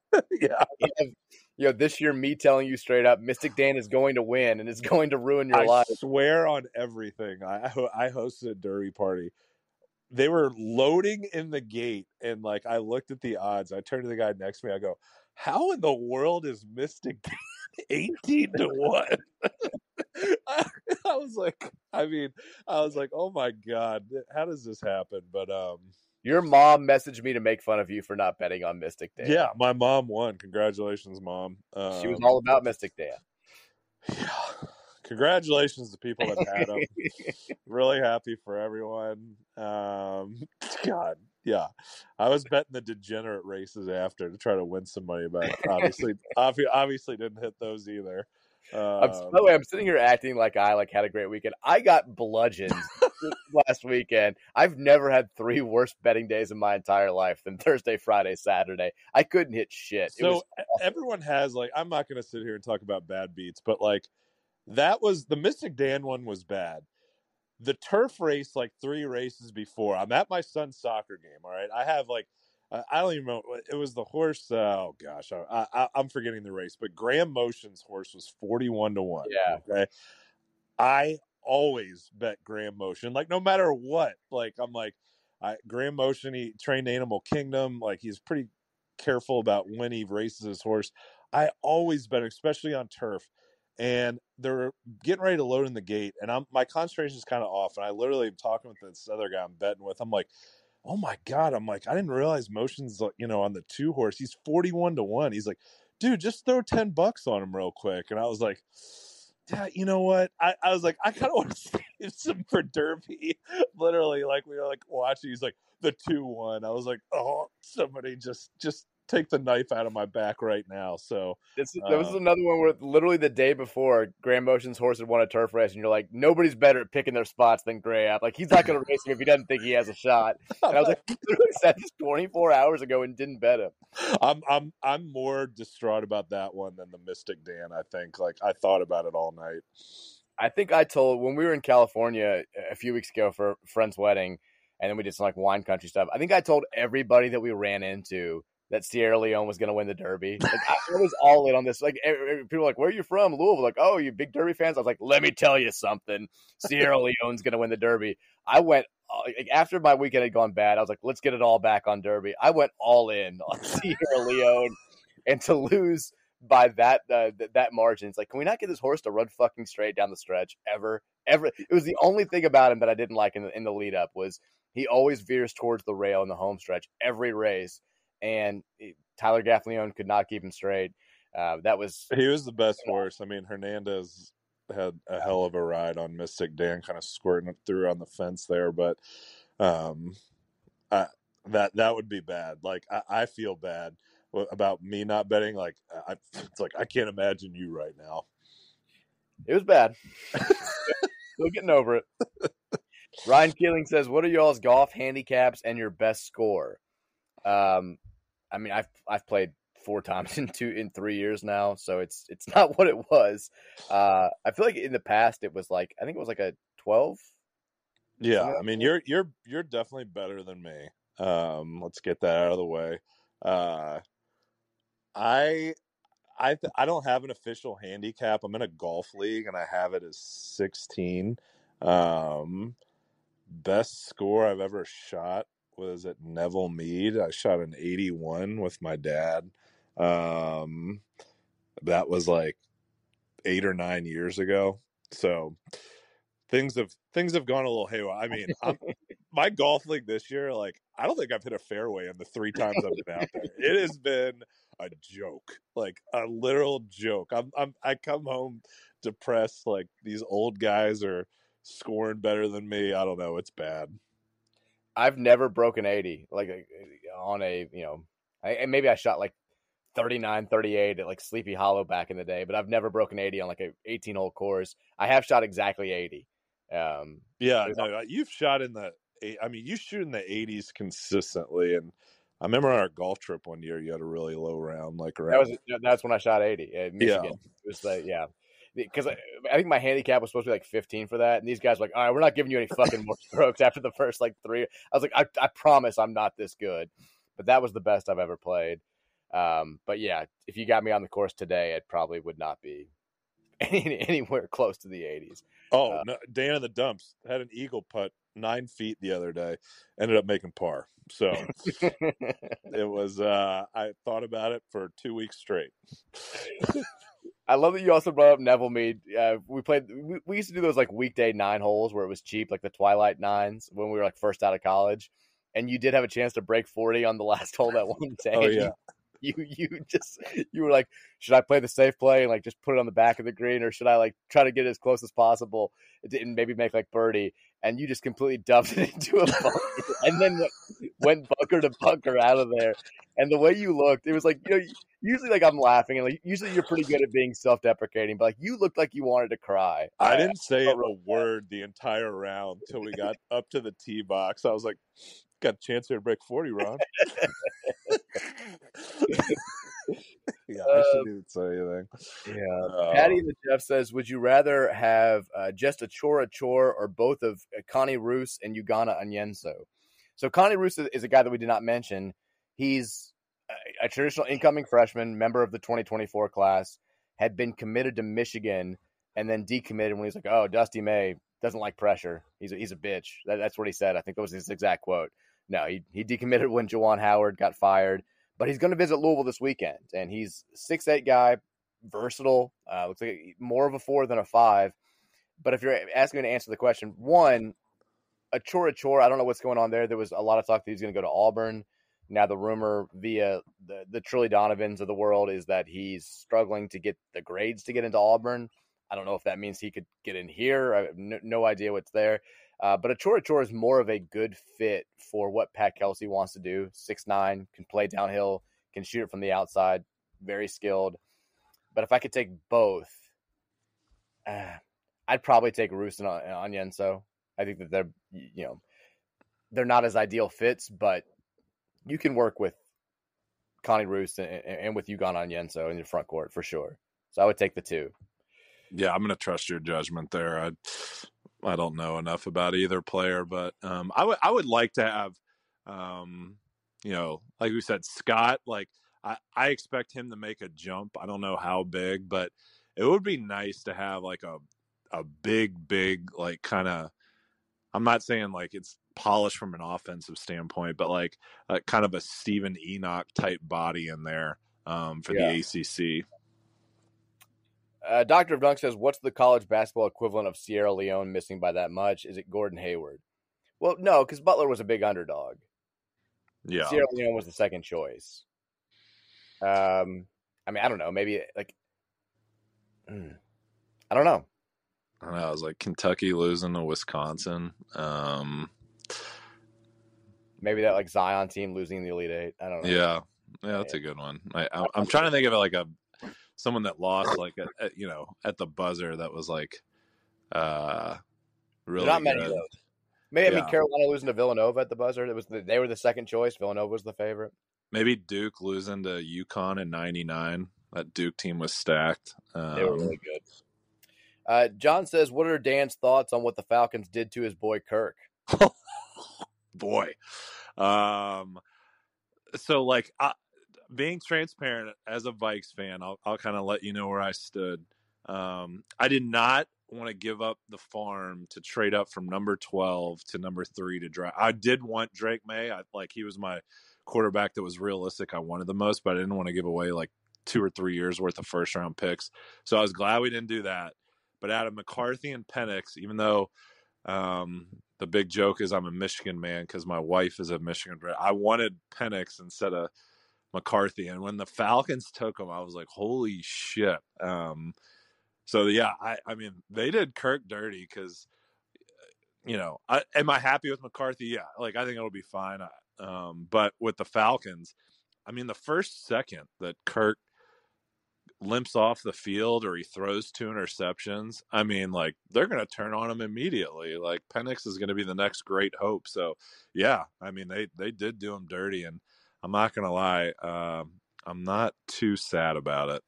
Yeah. This year, me telling you straight up, Mystic Dan is going to win and it's going to ruin your life. I swear on everything. I hosted a Derby party. They were loading in the gate, and like I looked at the odds. I turned to the guy next to me. I go, "How in the world is Mystic 18-1?" I was like, oh my god, how does this happen? But your mom messaged me to make fun of you for not betting on Mystic Dan. Yeah, my mom won. Congratulations, Mom. She was all about Mystic Dan. Yeah. Congratulations to people that had them. Really happy for everyone. God, yeah. I was betting the degenerate races after to try to win some money back. Obviously didn't hit those either. By the way, I'm sitting here acting like I had a great weekend. I got bludgeoned last weekend. I've never had 3 worse betting days in my entire life than Thursday, Friday, Saturday. I couldn't hit shit. So everyone has I'm not going to sit here and talk about bad beats, but that was the Mystic Dan one was bad. The turf race, 3 races before, I'm at my son's soccer game. All right. I have I don't even know. It was the horse. Oh gosh, I'm forgetting the race, but Graham Motion's horse was 41-1. Yeah. Okay. I always bet Graham Motion, no matter what. Graham Motion, he trained Animal Kingdom. He's pretty careful about when he races his horse. I always bet, especially on turf. And they're getting ready to load in the gate, and my concentration is kind of off. And I literally am talking with this other guy I'm betting with. I'm like, oh my God. I'm like, I didn't realize Motion's, on the 2 horse. He's 41-1. He's like, dude, just throw $10 on him real quick. And I was like, yeah, you know what? I was like, I kind of want to save some for Derby. Literally, we were watching. He's like, the 2-1. I was like, oh, somebody just take the knife out of my back right now. So there was another one where literally the day before, Graham Motion's horse had won a turf race, and you're like, nobody's better at picking their spots than Graham. He's not going to race him if he doesn't think he has a shot. And I was like, he literally said this 24 hours ago and didn't bet him. I'm more distraught about that one than the Mystic Dan. I think I thought about it all night. I think I told when we were in California a few weeks ago for a friend's wedding, and then we did some wine country stuff. I think I told everybody that we ran into that Sierra Leone was going to win the Derby. Like, I was all in on this. Like, people were like, "Where are you from?" Louisville. Like, "Oh, you big Derby fans?" I was like, "Let me tell you something. Sierra Leone's going to win the Derby." I went like, after my weekend had gone bad. I was like, "Let's get it all back on Derby." I went all in on Sierra Leone, and to lose by that margin, it's like, can we not get this horse to run fucking straight down the stretch ever? It was the only thing about him that I didn't like in the lead up was he always veers towards the rail in the home stretch every race, and Tyler Gaffalione could not keep him straight. He was the best horse. I mean, Hernandez had a hell of a ride on Mystic Dan, kind of squirting it through on the fence there, but that would be bad. Like, I feel bad about me not betting. Like, it's like I can't imagine you right now. It was bad. Still getting over it. Ryan Keeling says, "What are y'all's golf handicaps and your best score?" I mean, I've played 4 times in 3 years now, so it's not what it was. I feel like in the past it was like, I think it was like a 12. Yeah, I mean, you're definitely better than me. Let's get that out of the way. I don't have an official handicap. I'm in a golf league and I have it as 16. Best score I've ever shot was at Neville Mead. I shot an 81 with my dad. That was like 8 or 9 years ago. So things have gone a little haywire. I mean, my golf league this year, like, I don't think I've hit a fairway in the 3 times I've been out there. It has been a joke, like a literal joke. I come home depressed, like these old guys are scoring better than me. I don't know. It's bad. I've never broken 80, like on a, and maybe I shot like 39, 38 at like Sleepy Hollow back in the day, but I've never broken 80 on like a 18-hole course. I have shot exactly 80. You've shot in the, I mean, you shoot in the 80s consistently. And I remember on our golf trip one year, you had a really low round, like around. That's when I shot 80 in Michigan. Yeah. It was because I think my handicap was supposed to be like 15 for that, and these guys were like, "All right, we're not giving you any fucking more strokes after the first like 3." I was like, I promise I'm not this good, but that was the best I've ever played. But yeah, if you got me on the course today, it probably would not be anywhere close to the 80s. Oh, no, Dan in the dumps had an eagle putt 9 feet the other day, ended up making par. So it was, I thought about it for 2 weeks straight. I love that you also brought up Neville Mead. We used to do those like weekday 9 holes where it was cheap, like the Twilight 9s when we were like first out of college. And you did have a chance to break 40 on the last hole that one day. Oh, yeah. You were like, should I play the safe play and like just put it on the back of the green, or should I like try to get as close as possible and maybe make like birdie? And you just completely dumped it into a bunker and then went bunker to bunker out of there. And the way you looked, it was like, usually like I'm laughing and like usually you're pretty good at being self-deprecating, but like you looked like you wanted to cry. I didn't say a word the entire round till we got up to the tee box. I was like, got a chance here to break 40, Ron. Yeah, I shouldn't even say anything. Yeah. Patty in the Jeff says, would you rather have just a chore or both of Connie Roos and Ugana Onyenso? So Connie Roos is a guy that we did not mention. He's a traditional incoming freshman, member of the 2024 class, had been committed to Michigan and then decommitted when he's like, oh, Dusty May doesn't like pressure. He's a bitch. That's what he said. I think that was his exact quote. No, he decommitted when Juwan Howard got fired. But he's going to visit Louisville this weekend, and he's 6'8" guy, versatile, looks like more of a 4 than a 5. But if you're asking me to answer the question, one, a chore, I don't know what's going on there. There was a lot of talk that he's going to go to Auburn. Now the rumor via the Trilly Donovans of the world is that he's struggling to get the grades to get into Auburn. I don't know if that means he could get in here. I have no idea what's there. But a chore is more of a good fit for what Pat Kelsey wants to do. 6'9", can play downhill, can shoot it from the outside, very skilled. But if I could take both, I'd probably take Roos and Onyenso. I think that they're not as ideal fits, but you can work with Connie Roos and with Ugana Onyenso in your front court for sure. So I would take the 2. Yeah, I'm going to trust your judgment there. I don't know enough about either player, but I would like to have like we said, Scott, like I expect him to make a jump. I don't know how big, but it would be nice to have like a big, like kind of, I'm not saying like it's polished from an offensive standpoint, but like kind of a Steven Enoch type body in there for the ACC. Dr. Dunk says, what's the college basketball equivalent of Sierra Leone missing by that much? Is it Gordon Hayward? Well, no, because Butler was a big underdog. Yeah. Sierra Leone was the second choice. I mean, I don't know. Maybe like, I don't know. I don't know. It was like Kentucky losing to Wisconsin. Maybe that like Zion team losing the Elite Eight. I don't know. Yeah, that's a good one. I'm trying to think of it like someone that lost like at the buzzer that was like really not many good. of those. Maybe I mean Carolina losing to Villanova at the buzzer. They were the second choice. Villanova was the favorite. Maybe Duke losing to UConn in '99. That Duke team was stacked. They were really good. John says, what are Dan's thoughts on what the Falcons did to his boy Kirk? Boy. So like being transparent as a Vikes fan, I'll kind of let you know where I stood. I did not want to give up the farm to trade up from number 12 to number 3 to draft. I did want Drake May. He was my quarterback that was realistic. I wanted the most, but I didn't want to give away like 2 or 3 years worth of first round picks. So I was glad we didn't do that. But out of McCarthy and Penix, even though the big joke is I'm a Michigan man because my wife is a Michigan, I wanted Penix instead of McCarthy. And when the Falcons took him, I was like, holy shit. So yeah, I mean, they did Kirk dirty because, am I happy with McCarthy? Yeah, like I think it'll be fine. But with the Falcons, I mean, the first second that Kirk limps off the field or he throws 2 interceptions, I mean, like they're going to turn on him immediately. Like Penix is going to be the next great hope. So yeah, I mean, they did do him dirty, and I'm not going to lie, I'm not too sad about it.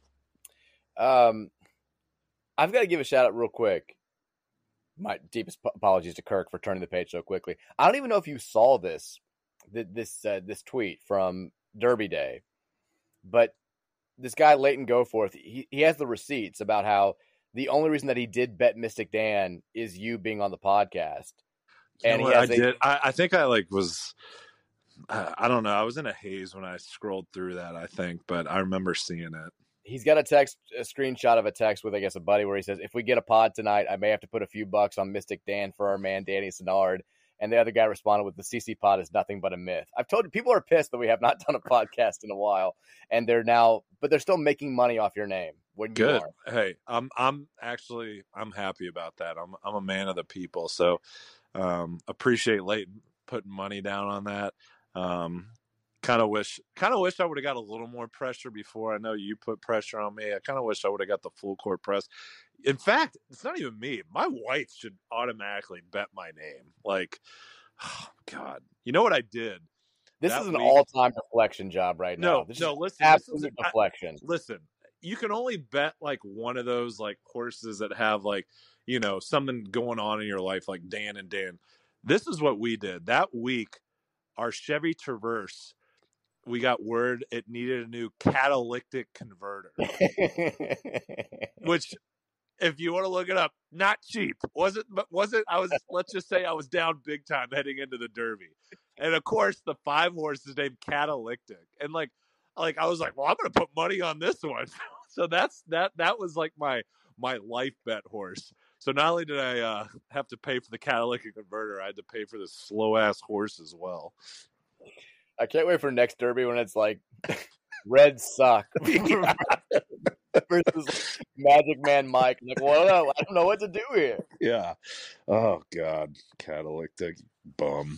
I've got to give a shout out real quick. My deepest apologies to Kirk for turning the page so quickly. I don't even know if you saw this tweet from Derby Day, but this guy Leighton Goforth, he has the receipts about how the only reason that he did bet Mystic Dan is you being on the podcast. And I think I was. I don't know. I was in a haze when I scrolled through that, I think, but I remember seeing it. He's got a screenshot of a text with, I guess, a buddy where he says, if we get a pod tonight, I may have to put a few bucks on Mystic Dan for our man, Danny Sennard. And the other guy responded with, the CC pod is nothing but a myth. I've told you, people are pissed that we have not done a podcast in a while, and but they're still making money off your name. Good. Hey, I'm happy about that. I'm a man of the people. So, appreciate Leighton putting money down on that. Kind of wish I would have got a little more pressure before. I know you put pressure on me. I kind of wish I would have got the full court press. In fact, it's not even me. My wife should automatically bet my name. Like, oh God, you know what I did? This is an all-time deflection job right now. Listen, absolute deflection. Listen, you can only bet like one of those like horses that have like, something going on in your life, like Dan and Dan. This is what we did that week. Our Chevy Traverse, we got word it needed a new catalytic converter, which, if you want to look it up, not cheap. Was it? Let's just say I was down big time heading into the Derby. And of course the 5 horse is named Catalytic. And like I was like, well, I'm going to put money on this one. So that was like my life bet horse. So not only did I have to pay for the catalytic converter, I had to pay for this slow ass horse as well. I can't wait for next Derby when it's like Red Suck versus Magic Man Mike. I'm like, well, I don't know what to do here. Yeah. Oh God, catalytic bum.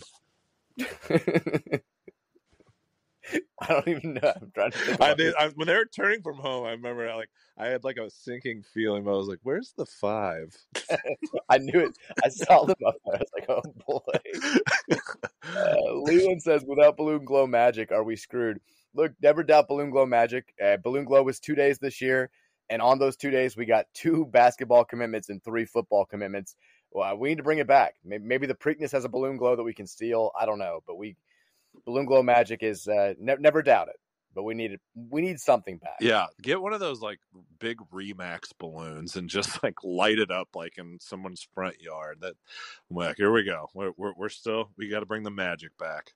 I don't even know. I'm trying to think. When they were turning from home, I remember I had like a sinking feeling. But I was like, "Where's the 5?" I knew it. I saw them up there. I was like, "Oh boy." Leland says, "Without Balloon Glow Magic, are we screwed?" Look, never doubt Balloon Glow Magic. Balloon Glow was 2 days this year, and on those 2 days, we got 2 basketball commitments and 3 football commitments. Well, we need to bring it back. Maybe the Preakness has a Balloon Glow that we can steal. I don't know, but we Balloon Glow Magic is never doubt it, but we need something back. Yeah, get one of those like big Remax balloons and just like light it up like in someone's front yard. That, like, here we go. We're still, we got to bring the magic back.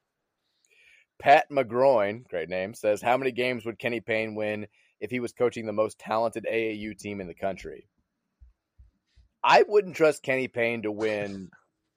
Pat McGroin, great name, says, how many games would Kenny Payne win if he was coaching the most talented AAU team in the country? I wouldn't trust Kenny Payne to win.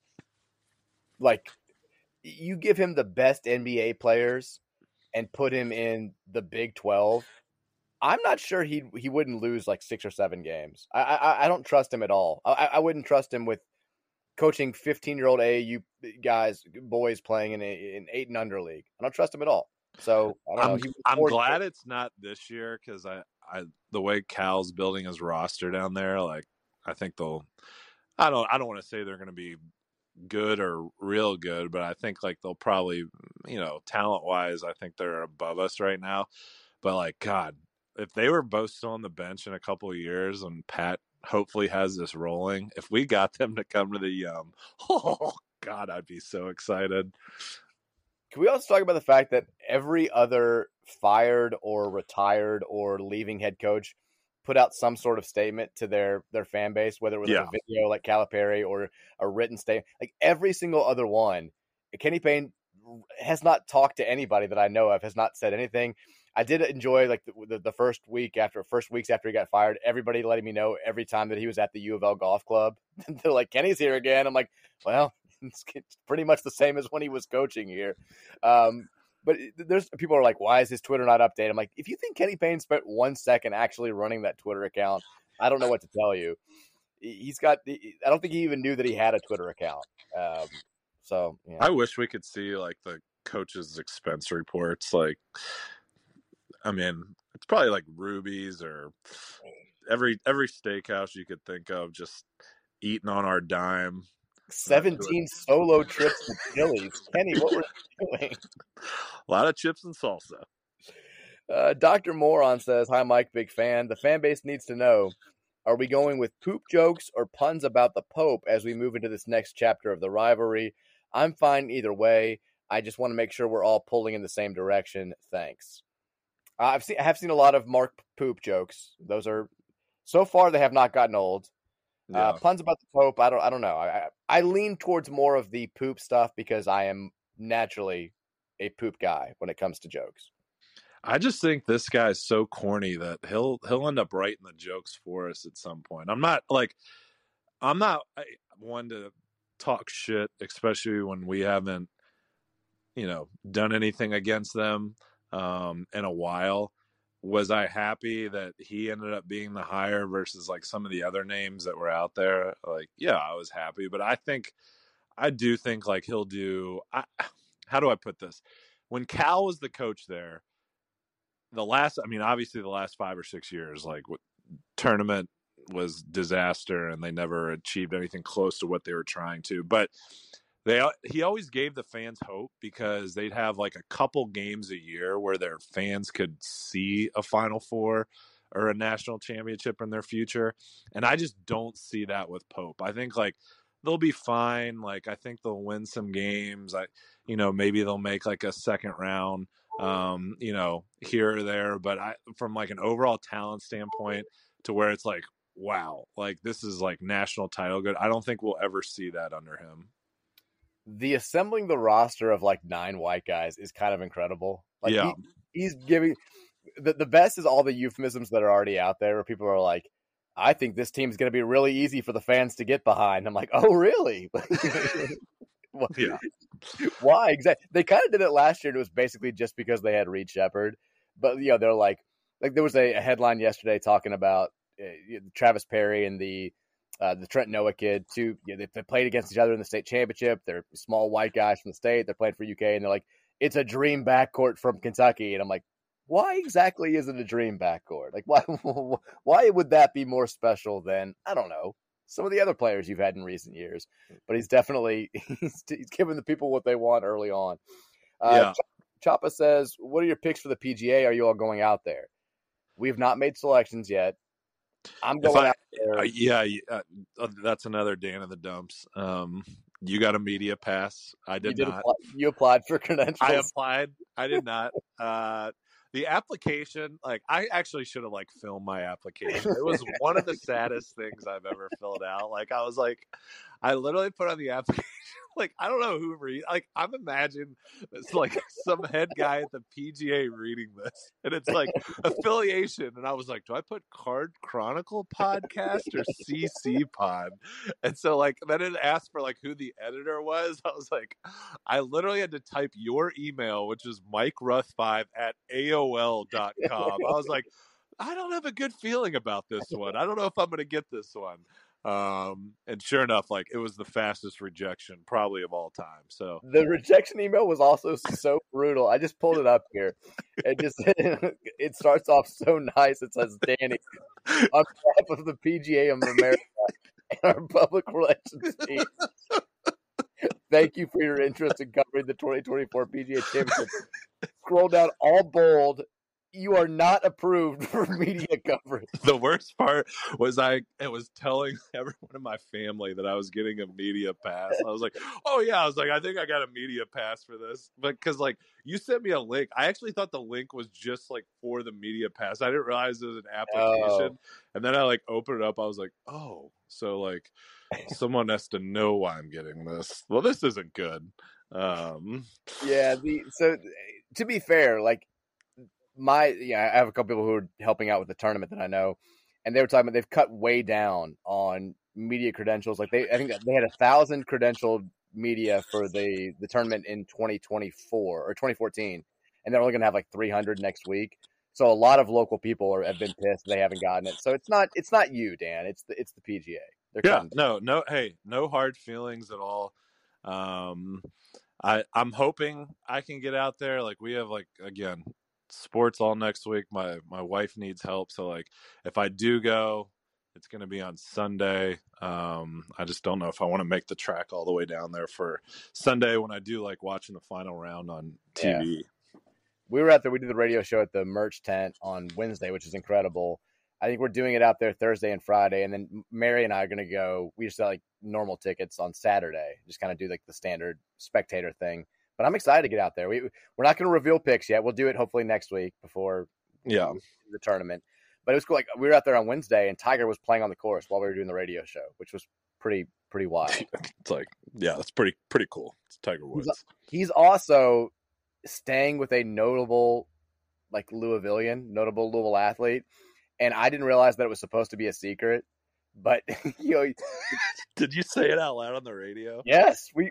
Like, you give him the best NBA players and put him in the Big 12, I'm not sure he wouldn't lose like 6 or 7 games. I don't trust him at all. I wouldn't trust him with coaching 15-year-old AAU boys playing in an 8 and under league. I don't trust him at all. So I'm glad it's not this year because the way Cal's building his roster down there, like I think they'll. I don't want to say they're going to be good or real good, but I think like they'll probably, talent wise, I think they're above us right now. But like, God, if they were both still on the bench in a couple of years and Pat hopefully has this rolling, if we got them to come to the oh God, I'd be so excited. Can we also talk about the fact that every other fired or retired or leaving head coach put out some sort of statement to their fan base, whether it was a video like Calipari or a written statement? Like every single other one, Kenny Payne has not talked to anybody that I know of, has not said anything. I did enjoy like the first weeks after he got fired, everybody letting me know every time that he was at the U of L golf club. They're like, Kenny's here again. I'm like, well, it's pretty much the same as when he was coaching here. But there's people are like, why is his Twitter not updated? I'm like, if you think Kenny Payne spent 1 second actually running that Twitter account, I don't know what to tell you. I don't think he even knew that he had a Twitter account. So yeah. I wish we could see like the coaches' expense reports. Like, I mean, it's probably like Ruby's or every steakhouse you could think of, just eating on our dime. 17 solo trips to Chili's. Kenny, what were you doing? A lot of chips and salsa. Dr. Moron says, hi, Mike, big fan. The fan base needs to know, are we going with poop jokes or puns about the Pope as we move into this next chapter of the rivalry? I'm fine either way. I just want to make sure we're all pulling in the same direction. Thanks. I have seen a lot of Mark Poop jokes. Those are, so far, they have not gotten old. Yeah. Puns about the Pope, I don't know. I lean towards more of the poop stuff because I am naturally a poop guy when it comes to jokes. I just think this guy's so corny that he'll end up writing the jokes for us at some point. I'm not one to talk shit, especially when we haven't, done anything against them in a while. Was I happy that he ended up being the hire versus like some of the other names that were out there? Like, yeah, I was happy, but I do think like he'll do. How do I put this? When Cal was the coach there, obviously the last 5 or 6 years, like tournament was disaster and they never achieved anything close to what they were trying to. But he always gave the fans hope because they'd have like a couple games a year where their fans could see a Final Four or a national championship in their future. And I just don't see that with Pope. I think like they'll be fine. Like I think they'll win some games. Maybe they'll make like a second round, here or there. But from like an overall talent standpoint to where it's like, wow, like this is like national title good. I don't think we'll ever see that under him. The assembling the roster of like 9 white guys is kind of incredible. Like yeah. He's giving the best is all the euphemisms that are already out there where people are like, I think this team's going to be really easy for the fans to get behind. I'm like, oh, really? Yeah. Why exactly? They kind of did it last year. And it was basically just because they had Reed Shepherd. But they're like there was a headline yesterday talking about Travis Perry and the Trent Noah kid too. They played against each other in the state championship. They're small white guys from the state. They're playing for UK, and they're like, it's a dream backcourt from Kentucky. And I'm like, why exactly is it a dream backcourt? Like, why would that be more special than, I don't know, some of the other players you've had in recent years? But he's definitely he's giving the people what they want early on. Yeah. Chapa says, what are your picks for the PGA? Are you all going out there? We have not made selections yet. I'm going out there. That's another Dan of the Dumps. You got a media pass. I did not. You applied for credentials. I applied. I did not. The application, like, I actually should have, like, filmed my application. It was one of the saddest things I've ever filled out. Like, I literally put on the application, like, I don't know who like, I'm imagining it's like some head guy at the PGA reading this, and it's like affiliation, and I was like, do I put Card Chronicle podcast or CC Pod? And so, like, then it asked for, like, who the editor was. I was like, I literally had to type your email, which is mikeruth5@aol.com. I was like, I don't have a good feeling about this one. I don't know if I'm going to get this one. And sure enough, like, it was the fastest rejection probably of all time. So the rejection email was also so brutal. I just pulled it up here. It starts off so nice. It says, Danny, on behalf of the PGA of America and our public relations team, thank you for your interest in covering the 2024 PGA Championship. Scroll down, all bold. You are not approved for media coverage. The worst part was I was telling everyone in my family that I was getting a media pass. I was like, oh yeah, I think I got a media pass for this. But because, like, you sent me a link. I actually thought the link was just, like, for the media pass. I didn't realize it was an application. And then I, like, opened it up. I was like, oh, so, like, someone has to know why I'm getting this. Well, this isn't good. Yeah. So to be fair, like, I have a couple people who are helping out with the tournament that I know, and they were talking about they've cut way down on media credentials. Like, I think they had 1,000 credentialed media for the tournament in 2024 or 2014, and they're only going to have like 300 next week. So a lot of local people have been pissed they haven't gotten it. So it's not you, Dan. It's the PGA. No hard feelings at all. I'm hoping I can get out there. Like, we have, like, again, sports all next week. My wife needs help, so, like, if I do go, it's going to be on Sunday. I just don't know if I want to make the track all the way down there for Sunday when I do like watching the final round on TV. Yeah. We were out there. We did the radio show at the merch tent on Wednesday, which is incredible. I think we're doing it out there Thursday and Friday, and then Mary and I are going to go. We just sell, like, normal tickets on Saturday, just kind of do, like, the standard spectator thing. But I'm excited to get out there. We're not going to reveal picks yet. We'll do it hopefully next week before the tournament. But it was cool. Like, we were out there on Wednesday, and Tiger was playing on the course while we were doing the radio show, which was pretty wild. It's like, yeah, that's pretty cool. It's Tiger Woods. He's also staying with a notable Louisville athlete, and I didn't realize that it was supposed to be a secret. But did you say it out loud on the radio? Yes, we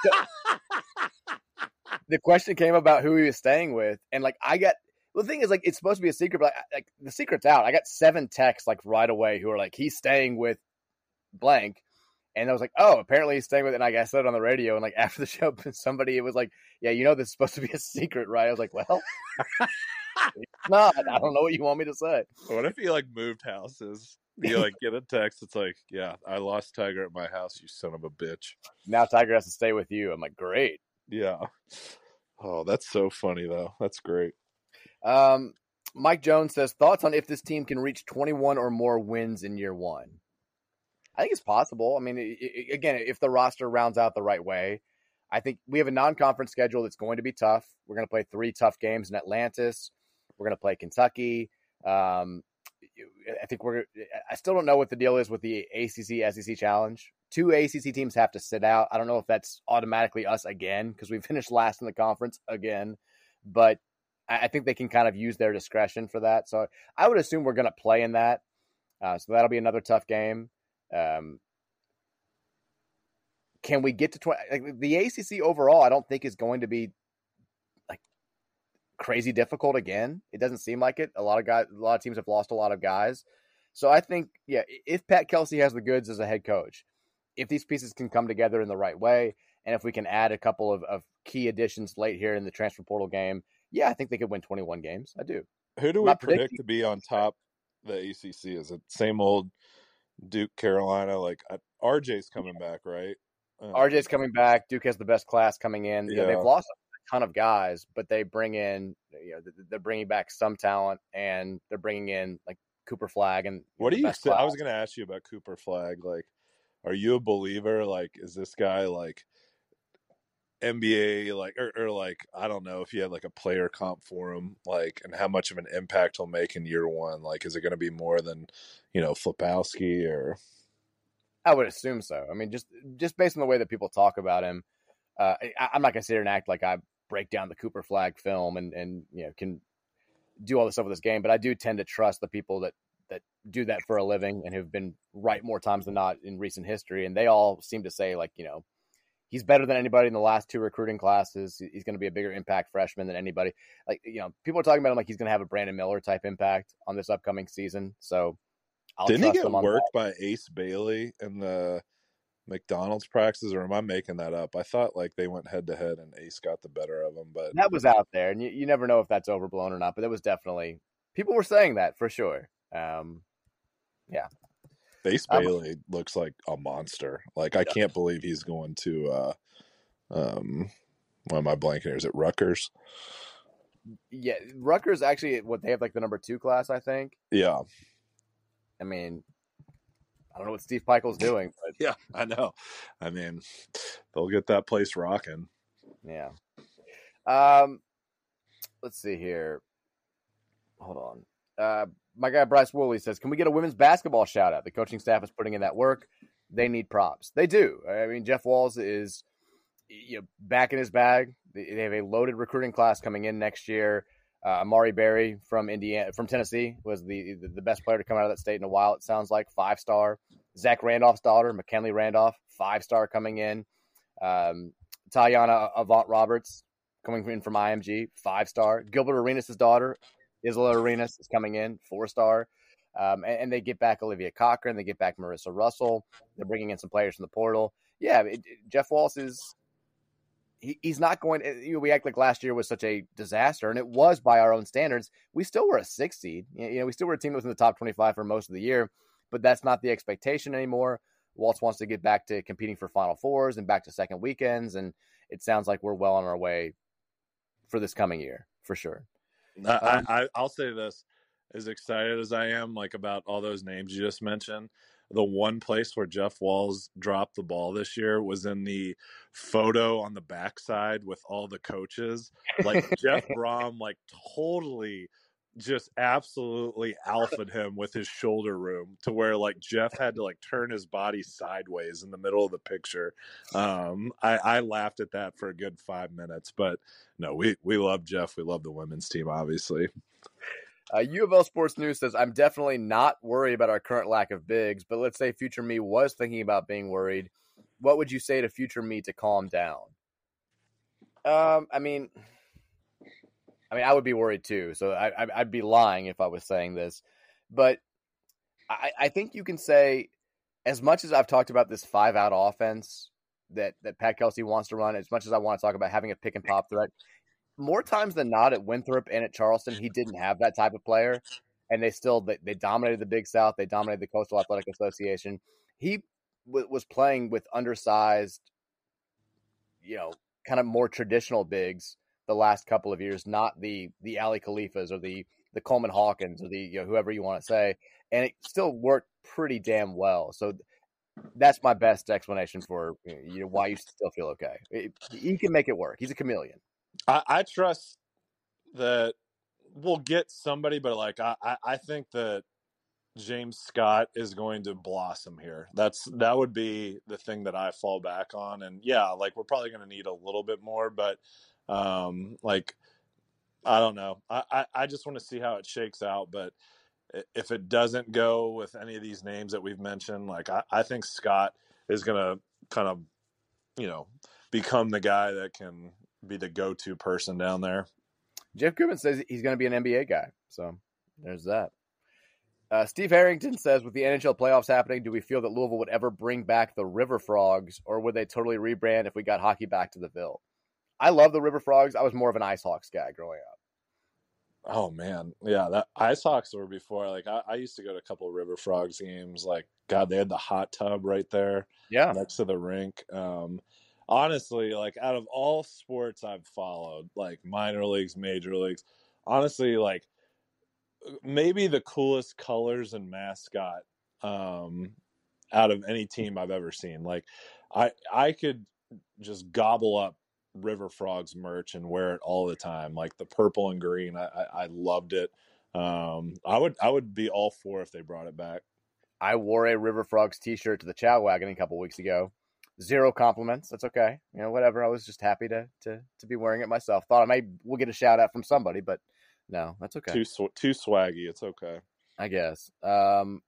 the question came about who he was staying with, and, like, the thing is, like, it's supposed to be a secret, but like the secret's out. I got 7 texts, like, right away who are like, he's staying with blank, and I was like, oh, apparently he's staying with it. And I said it on the radio, and, like, after the show, it was like, yeah, this is supposed to be a secret, right? I was like, well, it's not. I don't know what you want me to say. What if he, like, moved houses? You, like, get a text. It's like, yeah, I lost Tiger at my house, you son of a bitch. Now Tiger has to stay with you. I'm like, great. Yeah. Oh, that's so funny, though. That's great. Mike Jones says, thoughts on if this team can reach 21 or more wins in year one? I think it's possible. I mean, again, if the roster rounds out the right way, I think we have a non-conference schedule that's going to be tough. We're going to play 3 tough games in Atlantis. We're going to play Kentucky. I still don't know what the deal is with the ACC SEC challenge. 2 ACC teams have to sit out. I don't know if that's automatically us again, because we finished last in the conference again, but I think they can kind of use their discretion for that. So I would assume we're going to play in that. So that'll be another tough game. Can we get to 20? Like, the ACC overall, I don't think is going to be, like, crazy difficult again. It doesn't seem like it. A lot of teams have lost a lot of guys. So I think, yeah, if Pat Kelsey has the goods as a head coach, if these pieces can come together in the right way, and if we can add a couple of key additions late here in the transfer portal game, yeah, I think they could win 21 games. I do. Who do we predict to be on top of the ACC? Is it same old Duke, Carolina? Like, RJ's coming back, right? RJ's coming back. Duke has the best class coming in. Yeah, they've lost a ton of guys, but they bring in, they're bringing back some talent, and they're bringing in, like, Cooper Flagg. And what do you say? I was going to ask you about Cooper Flagg. Like, are you a believer? Like, is this guy like NBA, like, or like, I don't know if you had like a player comp for him, like, and how much of an impact he'll make in year one? Like, is it going to be more than, Flipowski or? I would assume so. I mean, just based on the way that people talk about him, I'm not going to sit here and act like I break down the Cooper Flag film and can do all this stuff with this game, but I do tend to trust the people that do that for a living and who've been right more times than not in recent history, and they all seem to say, like, he's better than anybody in the last two recruiting classes. He's going to be a bigger impact freshman than anybody. Like, people are talking about him like he's going to have a Brandon Miller type impact on this upcoming season. So Didn't he get worked by Ace Bailey in the McDonald's practices, or am I making that up? I thought like they went head to head and Ace got the better of him, but that was out there, and you never know if that's overblown or not. But it was definitely, people were saying that for sure. Yeah. Ace Bailey looks like a monster. Like, I can't believe he's going to why am I blanking here? Is it Rutgers? Yeah, Rutgers actually, what they have, like the number 2 class, I think. Yeah. I mean, I don't know what Steve Pikiell's doing, but yeah, I know. I mean, they'll get that place rocking. Yeah. Let's see here. Hold on. My guy Bryce Woolley says, "Can we get a women's basketball shout out? The coaching staff is putting in that work. They need props. They do. I mean, Jeff Walz is back in his bag. They have a loaded recruiting class coming in next year. Amari Berry from Tennessee was the best player to come out of that state in a while. It sounds like 5-star. Zach Randolph's daughter, McKinley Randolph, 5-star coming in. Tayana Avant Roberts coming in from IMG, 5-star. Gilbert Arenas' daughter, Isla Arenas, is coming in, 4-star. And they get back Olivia Cochran. They get back Marissa Russell. They're bringing in some players from the portal. Yeah, Jeff Walz is he's not going – we act like last year was such a disaster, and it was by our own standards. We still were a 6 seed. We still were a team that was in the top 25 for most of the year, but that's not the expectation anymore. Walz wants to get back to competing for Final Fours and back to second weekends, and it sounds like we're well on our way for this coming year, for sure. I'll say this. As excited as I am about all those names you just mentioned, the one place where Jeff Walz dropped the ball this year was in the photo on the backside with all the coaches. Jeff Brom totally just absolutely alphaed him with his shoulder room to where Jeff had to turn his body sideways in the middle of the picture. I laughed at that for a good 5 minutes, but no, we love Jeff. We love the women's team, obviously. U of L Sports News says, "I'm definitely not worried about our current lack of bigs, but let's say future me was thinking about being worried. What would you say to future me to calm down?" I mean, I would be worried too. So I'd be lying if I was saying this, but I think you can say, as much as I've talked about this 5-out offense that Pat Kelsey wants to run, as much as I want to talk about having a pick and pop threat, more times than not at Winthrop and at Charleston, he didn't have that type of player, and they dominated the Big South. They dominated the Coastal Athletic Association. He was playing with undersized, kind of more traditional bigs the last couple of years, not the Ali Khalifas or the Coleman Hawkins or the whoever you want to say, and it still worked pretty damn well. So that's my best explanation for why you still feel okay. He can make it work. He's a chameleon. I trust that we'll get somebody, but I think that James Scott is going to blossom here. That would be the thing that I fall back on. And yeah, we're probably going to need a little bit more, but I don't know. I just want to see how it shakes out. But if it doesn't go with any of these names that we've mentioned, I think Scott is going to kind of, become the guy that can be the go-to person down there. Jeff Goodman says he's going to be an NBA guy. So there's that. Steve Harrington says, with the NHL playoffs happening, do we feel that Louisville would ever bring back the River Frogs, or would they totally rebrand if we got hockey back to the Ville? I love the River Frogs. I was more of an Ice Hawks guy growing up. Oh man, yeah, that Ice Hawks were before. I used to go to a couple of River Frogs games. God, they had the hot tub right there, next to the rink. Honestly, out of all sports I've followed, minor leagues, major leagues, honestly, maybe the coolest colors and mascot out of any team I've ever seen. Like, I could just gobble up River Frogs merch and wear it all the time. Like the purple and green, I loved it. I would be all for if they brought it back. I wore a River Frogs T-shirt to the Chow Wagon a couple weeks ago. 0 compliments. That's okay. Whatever. I was just happy to be wearing it myself. Thought we'll get a shout out from somebody, but no, that's okay. Too swaggy. It's okay, I guess. LVL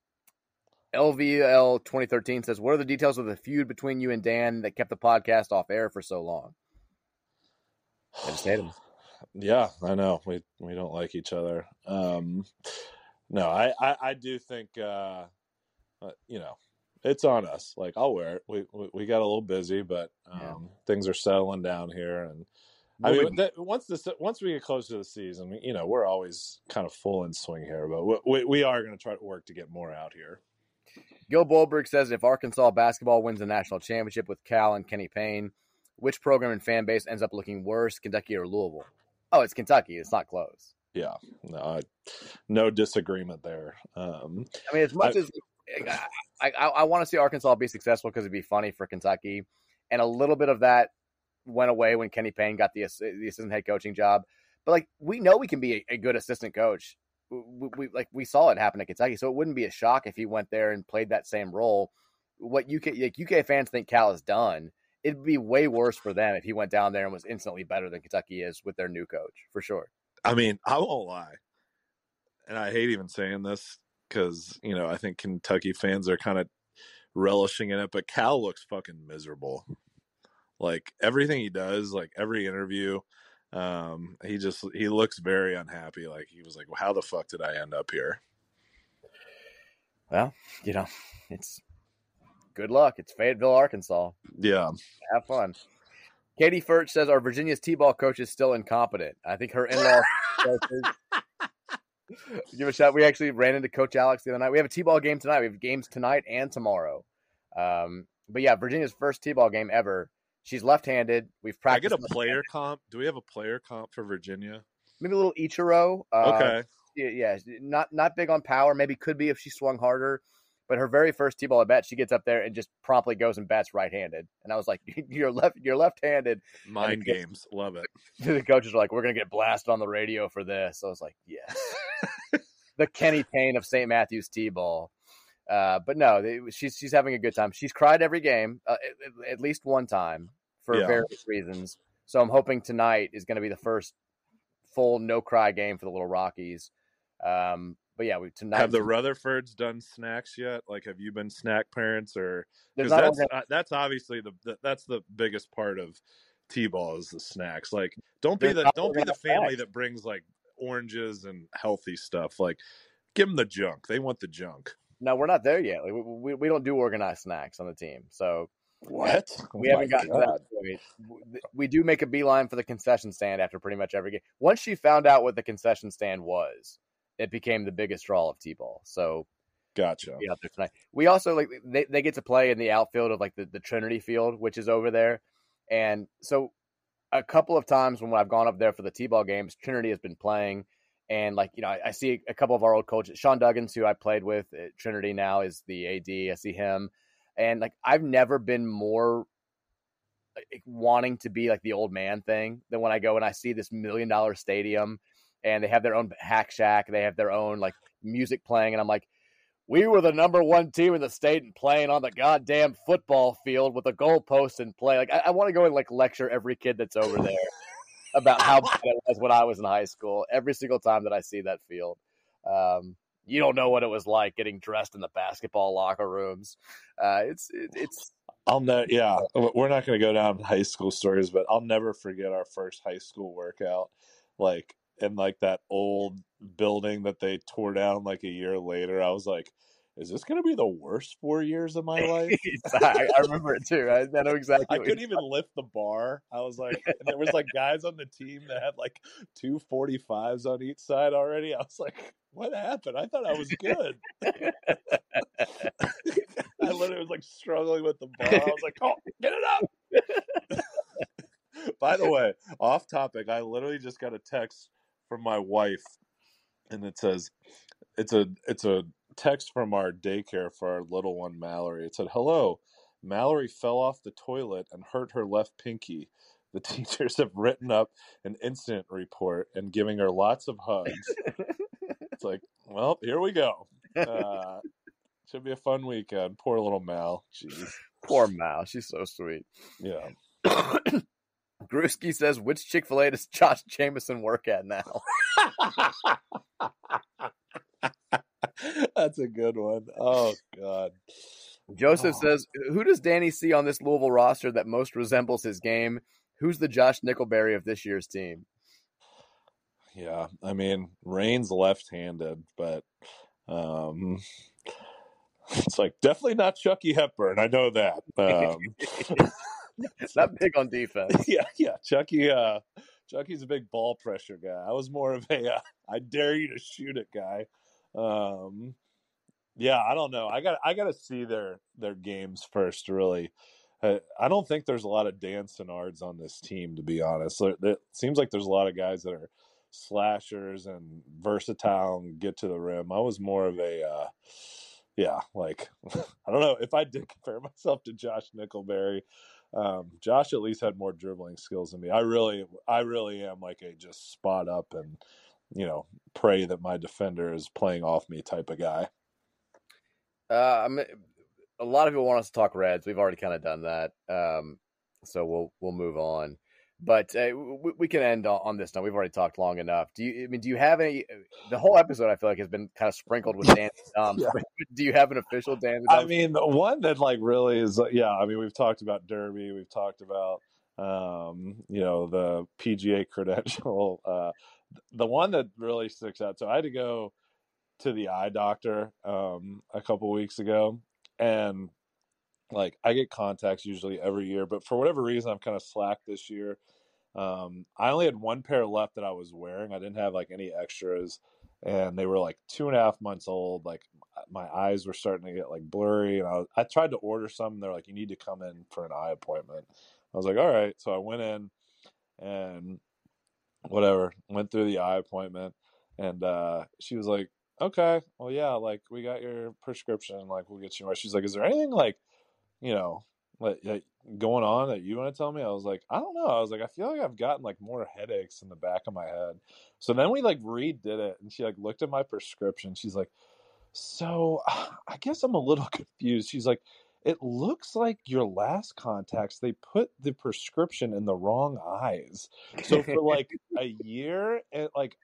2013 says, "What are the details of the feud between you and Dan that kept the podcast off air for so long?" I just hate him. Yeah, I know. We don't like each other. No, I do think it's on us. Like, I'll wear it. We got a little busy, but things are settling down here, and once we get close to the season, we're always kind of full in swing here, but we are going to try to work to get more out here. Gil Bolberg says, if Arkansas basketball wins the national championship with Cal and Kenny Payne, which program and fan base ends up looking worse, Kentucky or Louisville? Oh, it's Kentucky. It's not close. Yeah, no disagreement there. As much as I want to see Arkansas be successful because it'd be funny for Kentucky, and a little bit of that went away when Kenny Payne got the assistant head coaching job. But we know we can be a good assistant coach. We saw it happen at Kentucky, so it wouldn't be a shock if he went there and played that same role. What UK fans think Cal has done, it'd be way worse for them if he went down there and was instantly better than Kentucky is with their new coach, for sure. I won't lie, and I hate even saying this because I think Kentucky fans are kind of relishing in it, but Cal looks fucking miserable. Like everything he does, like every interview, he looks very unhappy. Like he was like, well, how the fuck did I end up here? Well, it's good luck. It's Fayetteville, Arkansas. Yeah. Have fun. Katie Furch says, are Virginia's T-ball coaches still incompetent? I think her in-law give a shout. We actually ran into Coach Alex the other night. We have a T-ball game tonight. We have games tonight and tomorrow. But yeah, Virginia's first T-ball game ever. She's left-handed. We've practiced. I get a player comp. Do we have a player comp for Virginia? Maybe a little Ichiro. Okay. Yeah, not big on power. Maybe could be if she swung harder. But her very first T-ball at bat, she gets up there and just promptly goes and bats right-handed. And I was like, you're left-handed. Mind games. Love it. The coaches are like, we're going to get blasted on the radio for this. So I was like, yes. The Kenny Payne of St. Matthew's T-ball. But no, she's having a good time. She's cried every game, at least one time for various reasons. So I'm hoping tonight is going to be the first full no-cry game for the Little Rockies. But yeah, tonight. Have the Rutherfords done snacks yet? Like, have you been snack parents, or because that's obviously that's the biggest part of T-ball is the snacks. Like, don't be the family that brings like oranges and healthy stuff. Like, give them the junk. They want the junk. No, we're not there yet. Like, we don't do organized snacks on the team. So what? We haven't gotten to that point. We do make a beeline for the concession stand after pretty much every game. Once she found out what the concession stand was, it became the biggest draw of T-ball. So gotcha. Out there tonight. We also they get to play in the outfield of like the Trinity field, which is over there. And so a couple of times when I've gone up there for the T-ball games, Trinity has been playing. And I see a couple of our old coaches, Sean Duggins, who I played with at Trinity now is the AD. I see him. And I've never been more wanting to be like the old man thing than when I go and I see this $1 million stadium and they have their own hack shack. They have their own music playing. And I'm like, we were the number one team in the state and playing on the goddamn football field with a goalpost and play. I want to go and lecture every kid that's over there about how bad it was when I was in high school. Every single time that I see that field. You don't know what it was like getting dressed in the basketball locker rooms. It's. We're not going to go down high school stories, but I'll never forget our first high school workout, in that old building that they tore down a year later. I was like, is this going to be the worst 4 years of my life? I remember it too. I know exactly. I couldn't even lift the bar. I was like, and there was guys on the team that had 2 45s on each side already. I was like, what happened? I thought I was good. I literally was struggling with the bar. I was like, oh, get it up. By the way, off topic, I literally just got a text from my wife, and it says, it's a text from our daycare for our little one, Mallory. It said, "Hello, Mallory fell off the toilet and hurt her left pinky. The teachers have written up an incident report and giving her lots of hugs." It's like, well, here we go. Should be a fun weekend. Poor little Mal. Jeez. Poor Mal. She's so sweet. Yeah. Gruski says, which Chick-fil-A does Josh Jameson work at now? That's a good one. Oh, God. Joseph says, who does Danny see on this Louisville roster that most resembles his game? Who's the Josh Nickelberry of this year's team? Yeah, I mean, Rain's left-handed, but it's like definitely not Chucky Hepburn. I know that. Not big on defense. Yeah. Chucky's a big ball pressure guy. I was more of a I dare you to shoot it guy. Yeah, I don't know. I got to see their games first. Really, I don't think there's a lot of Dan Senards on this team, to be honest. It seems like there's a lot of guys that are slashers and versatile and get to the rim. I was more of a like I don't know if I did compare myself to Josh Nickelberry. Josh at least had more dribbling skills than me. I really am like a just spot up and pray that my defender is playing off me type of guy. A lot of people want us to talk Reds. We've already kind of done that, so we'll move on. But we can end on this now. We've already talked long enough. Do you have any? The whole episode I feel like has been kind of sprinkled with Dan. Yeah. Do you have an official Dan? I mean, the one that like really is, I mean, we've talked about Derby. We've talked about the PGA credential. The one that really sticks out. So I had to go to the eye doctor a couple weeks ago, and like I get contacts usually every year, but for whatever reason I'm kind of slack this year. I only had one pair left that I was wearing. I didn't have like any extras, and they were like 2.5 months old. Like my eyes were starting to get like blurry, and I tried to order some, and they're like, you need to come in for an eye appointment. I was like, all right. So I went in and went through the eye appointment, and she was like, okay, well, yeah, like we got your prescription, like we'll get you more. She's like, is there anything like like going on that you want to tell me? I was like, I don't know. I was like, I feel like I've gotten like more headaches in the back of my head. So then we like redid it, and she like looked at my prescription. She's like, so I guess I'm a little confused. She's like, it looks like your last contacts, they put the prescription in the wrong eyes. So for like a year and like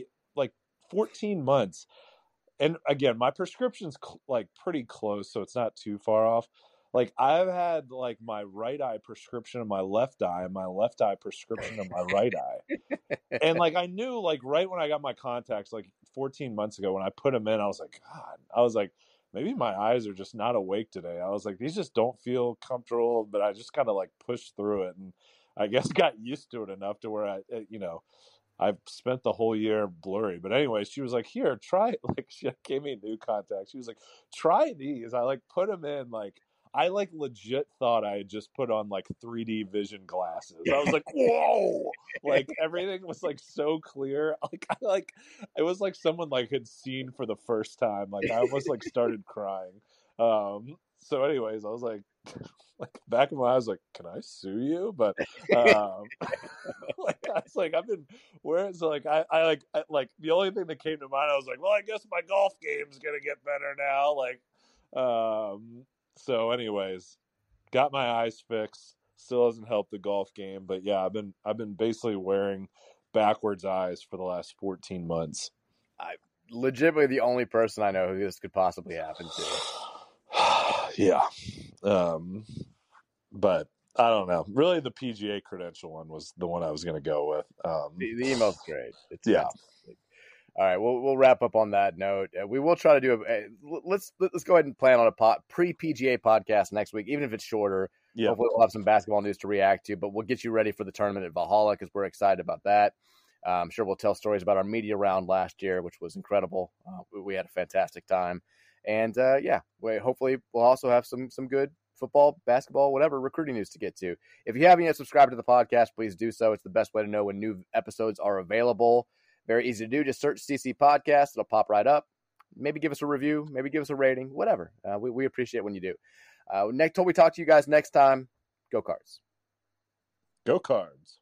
14 months. And again, my prescription's like pretty close, so it's not too far off. Like I've had like my right eye prescription in my left eye and my left eye prescription in my right eye. And like I knew like right when I got my contacts like 14 months ago when I put them in, I was like, God, I was like, maybe my eyes are just not awake today. I was like, these just don't feel comfortable, but I just kind of like pushed through it, and I guess got used to it enough to where I've spent the whole year blurry. But anyway, she was like, here, try it. Like she gave me new contacts. She was like, try these. I like put them in. Like I like legit thought I had just put on like 3D vision glasses. I was like, whoa, like everything was like so clear. Like it was like someone like had seen for the first time. Like I almost like started crying. So anyways, I was like back of my eyes, like, can I sue you? But like I was like, I've been wearing, so like I like the only thing that came to mind, I was like, well, I guess my golf game's gonna get better now. Like so anyways, got my eyes fixed. Still hasn't helped the golf game, but yeah, I've been basically wearing backwards eyes for the last 14 months. I'm legitimately the only person I know who this could possibly happen to. Yeah. But I don't know. Really, the PGA credential one was the one I was going to go with. The email's great. It's fantastic. All right, we'll wrap up on that note. We will try to do let's go ahead and plan on a pre-PGA podcast next week, even if it's shorter. Yeah. Hopefully we'll have some basketball news to react to, but we'll get you ready for the tournament at Valhalla because we're excited about that. I'm sure we'll tell stories about our media round last year, which was incredible. We had a fantastic time. And hopefully we'll also have some good football, basketball, whatever recruiting news to get to. If you haven't yet subscribed to the podcast, please do so. It's the best way to know when new episodes are available. Very easy to do. Just search CC Podcast. It'll pop right up. maybe give us a review, maybe give us a rating, whatever. We appreciate when you do. Till we talk to you guys next time, go Cards. Go Cards.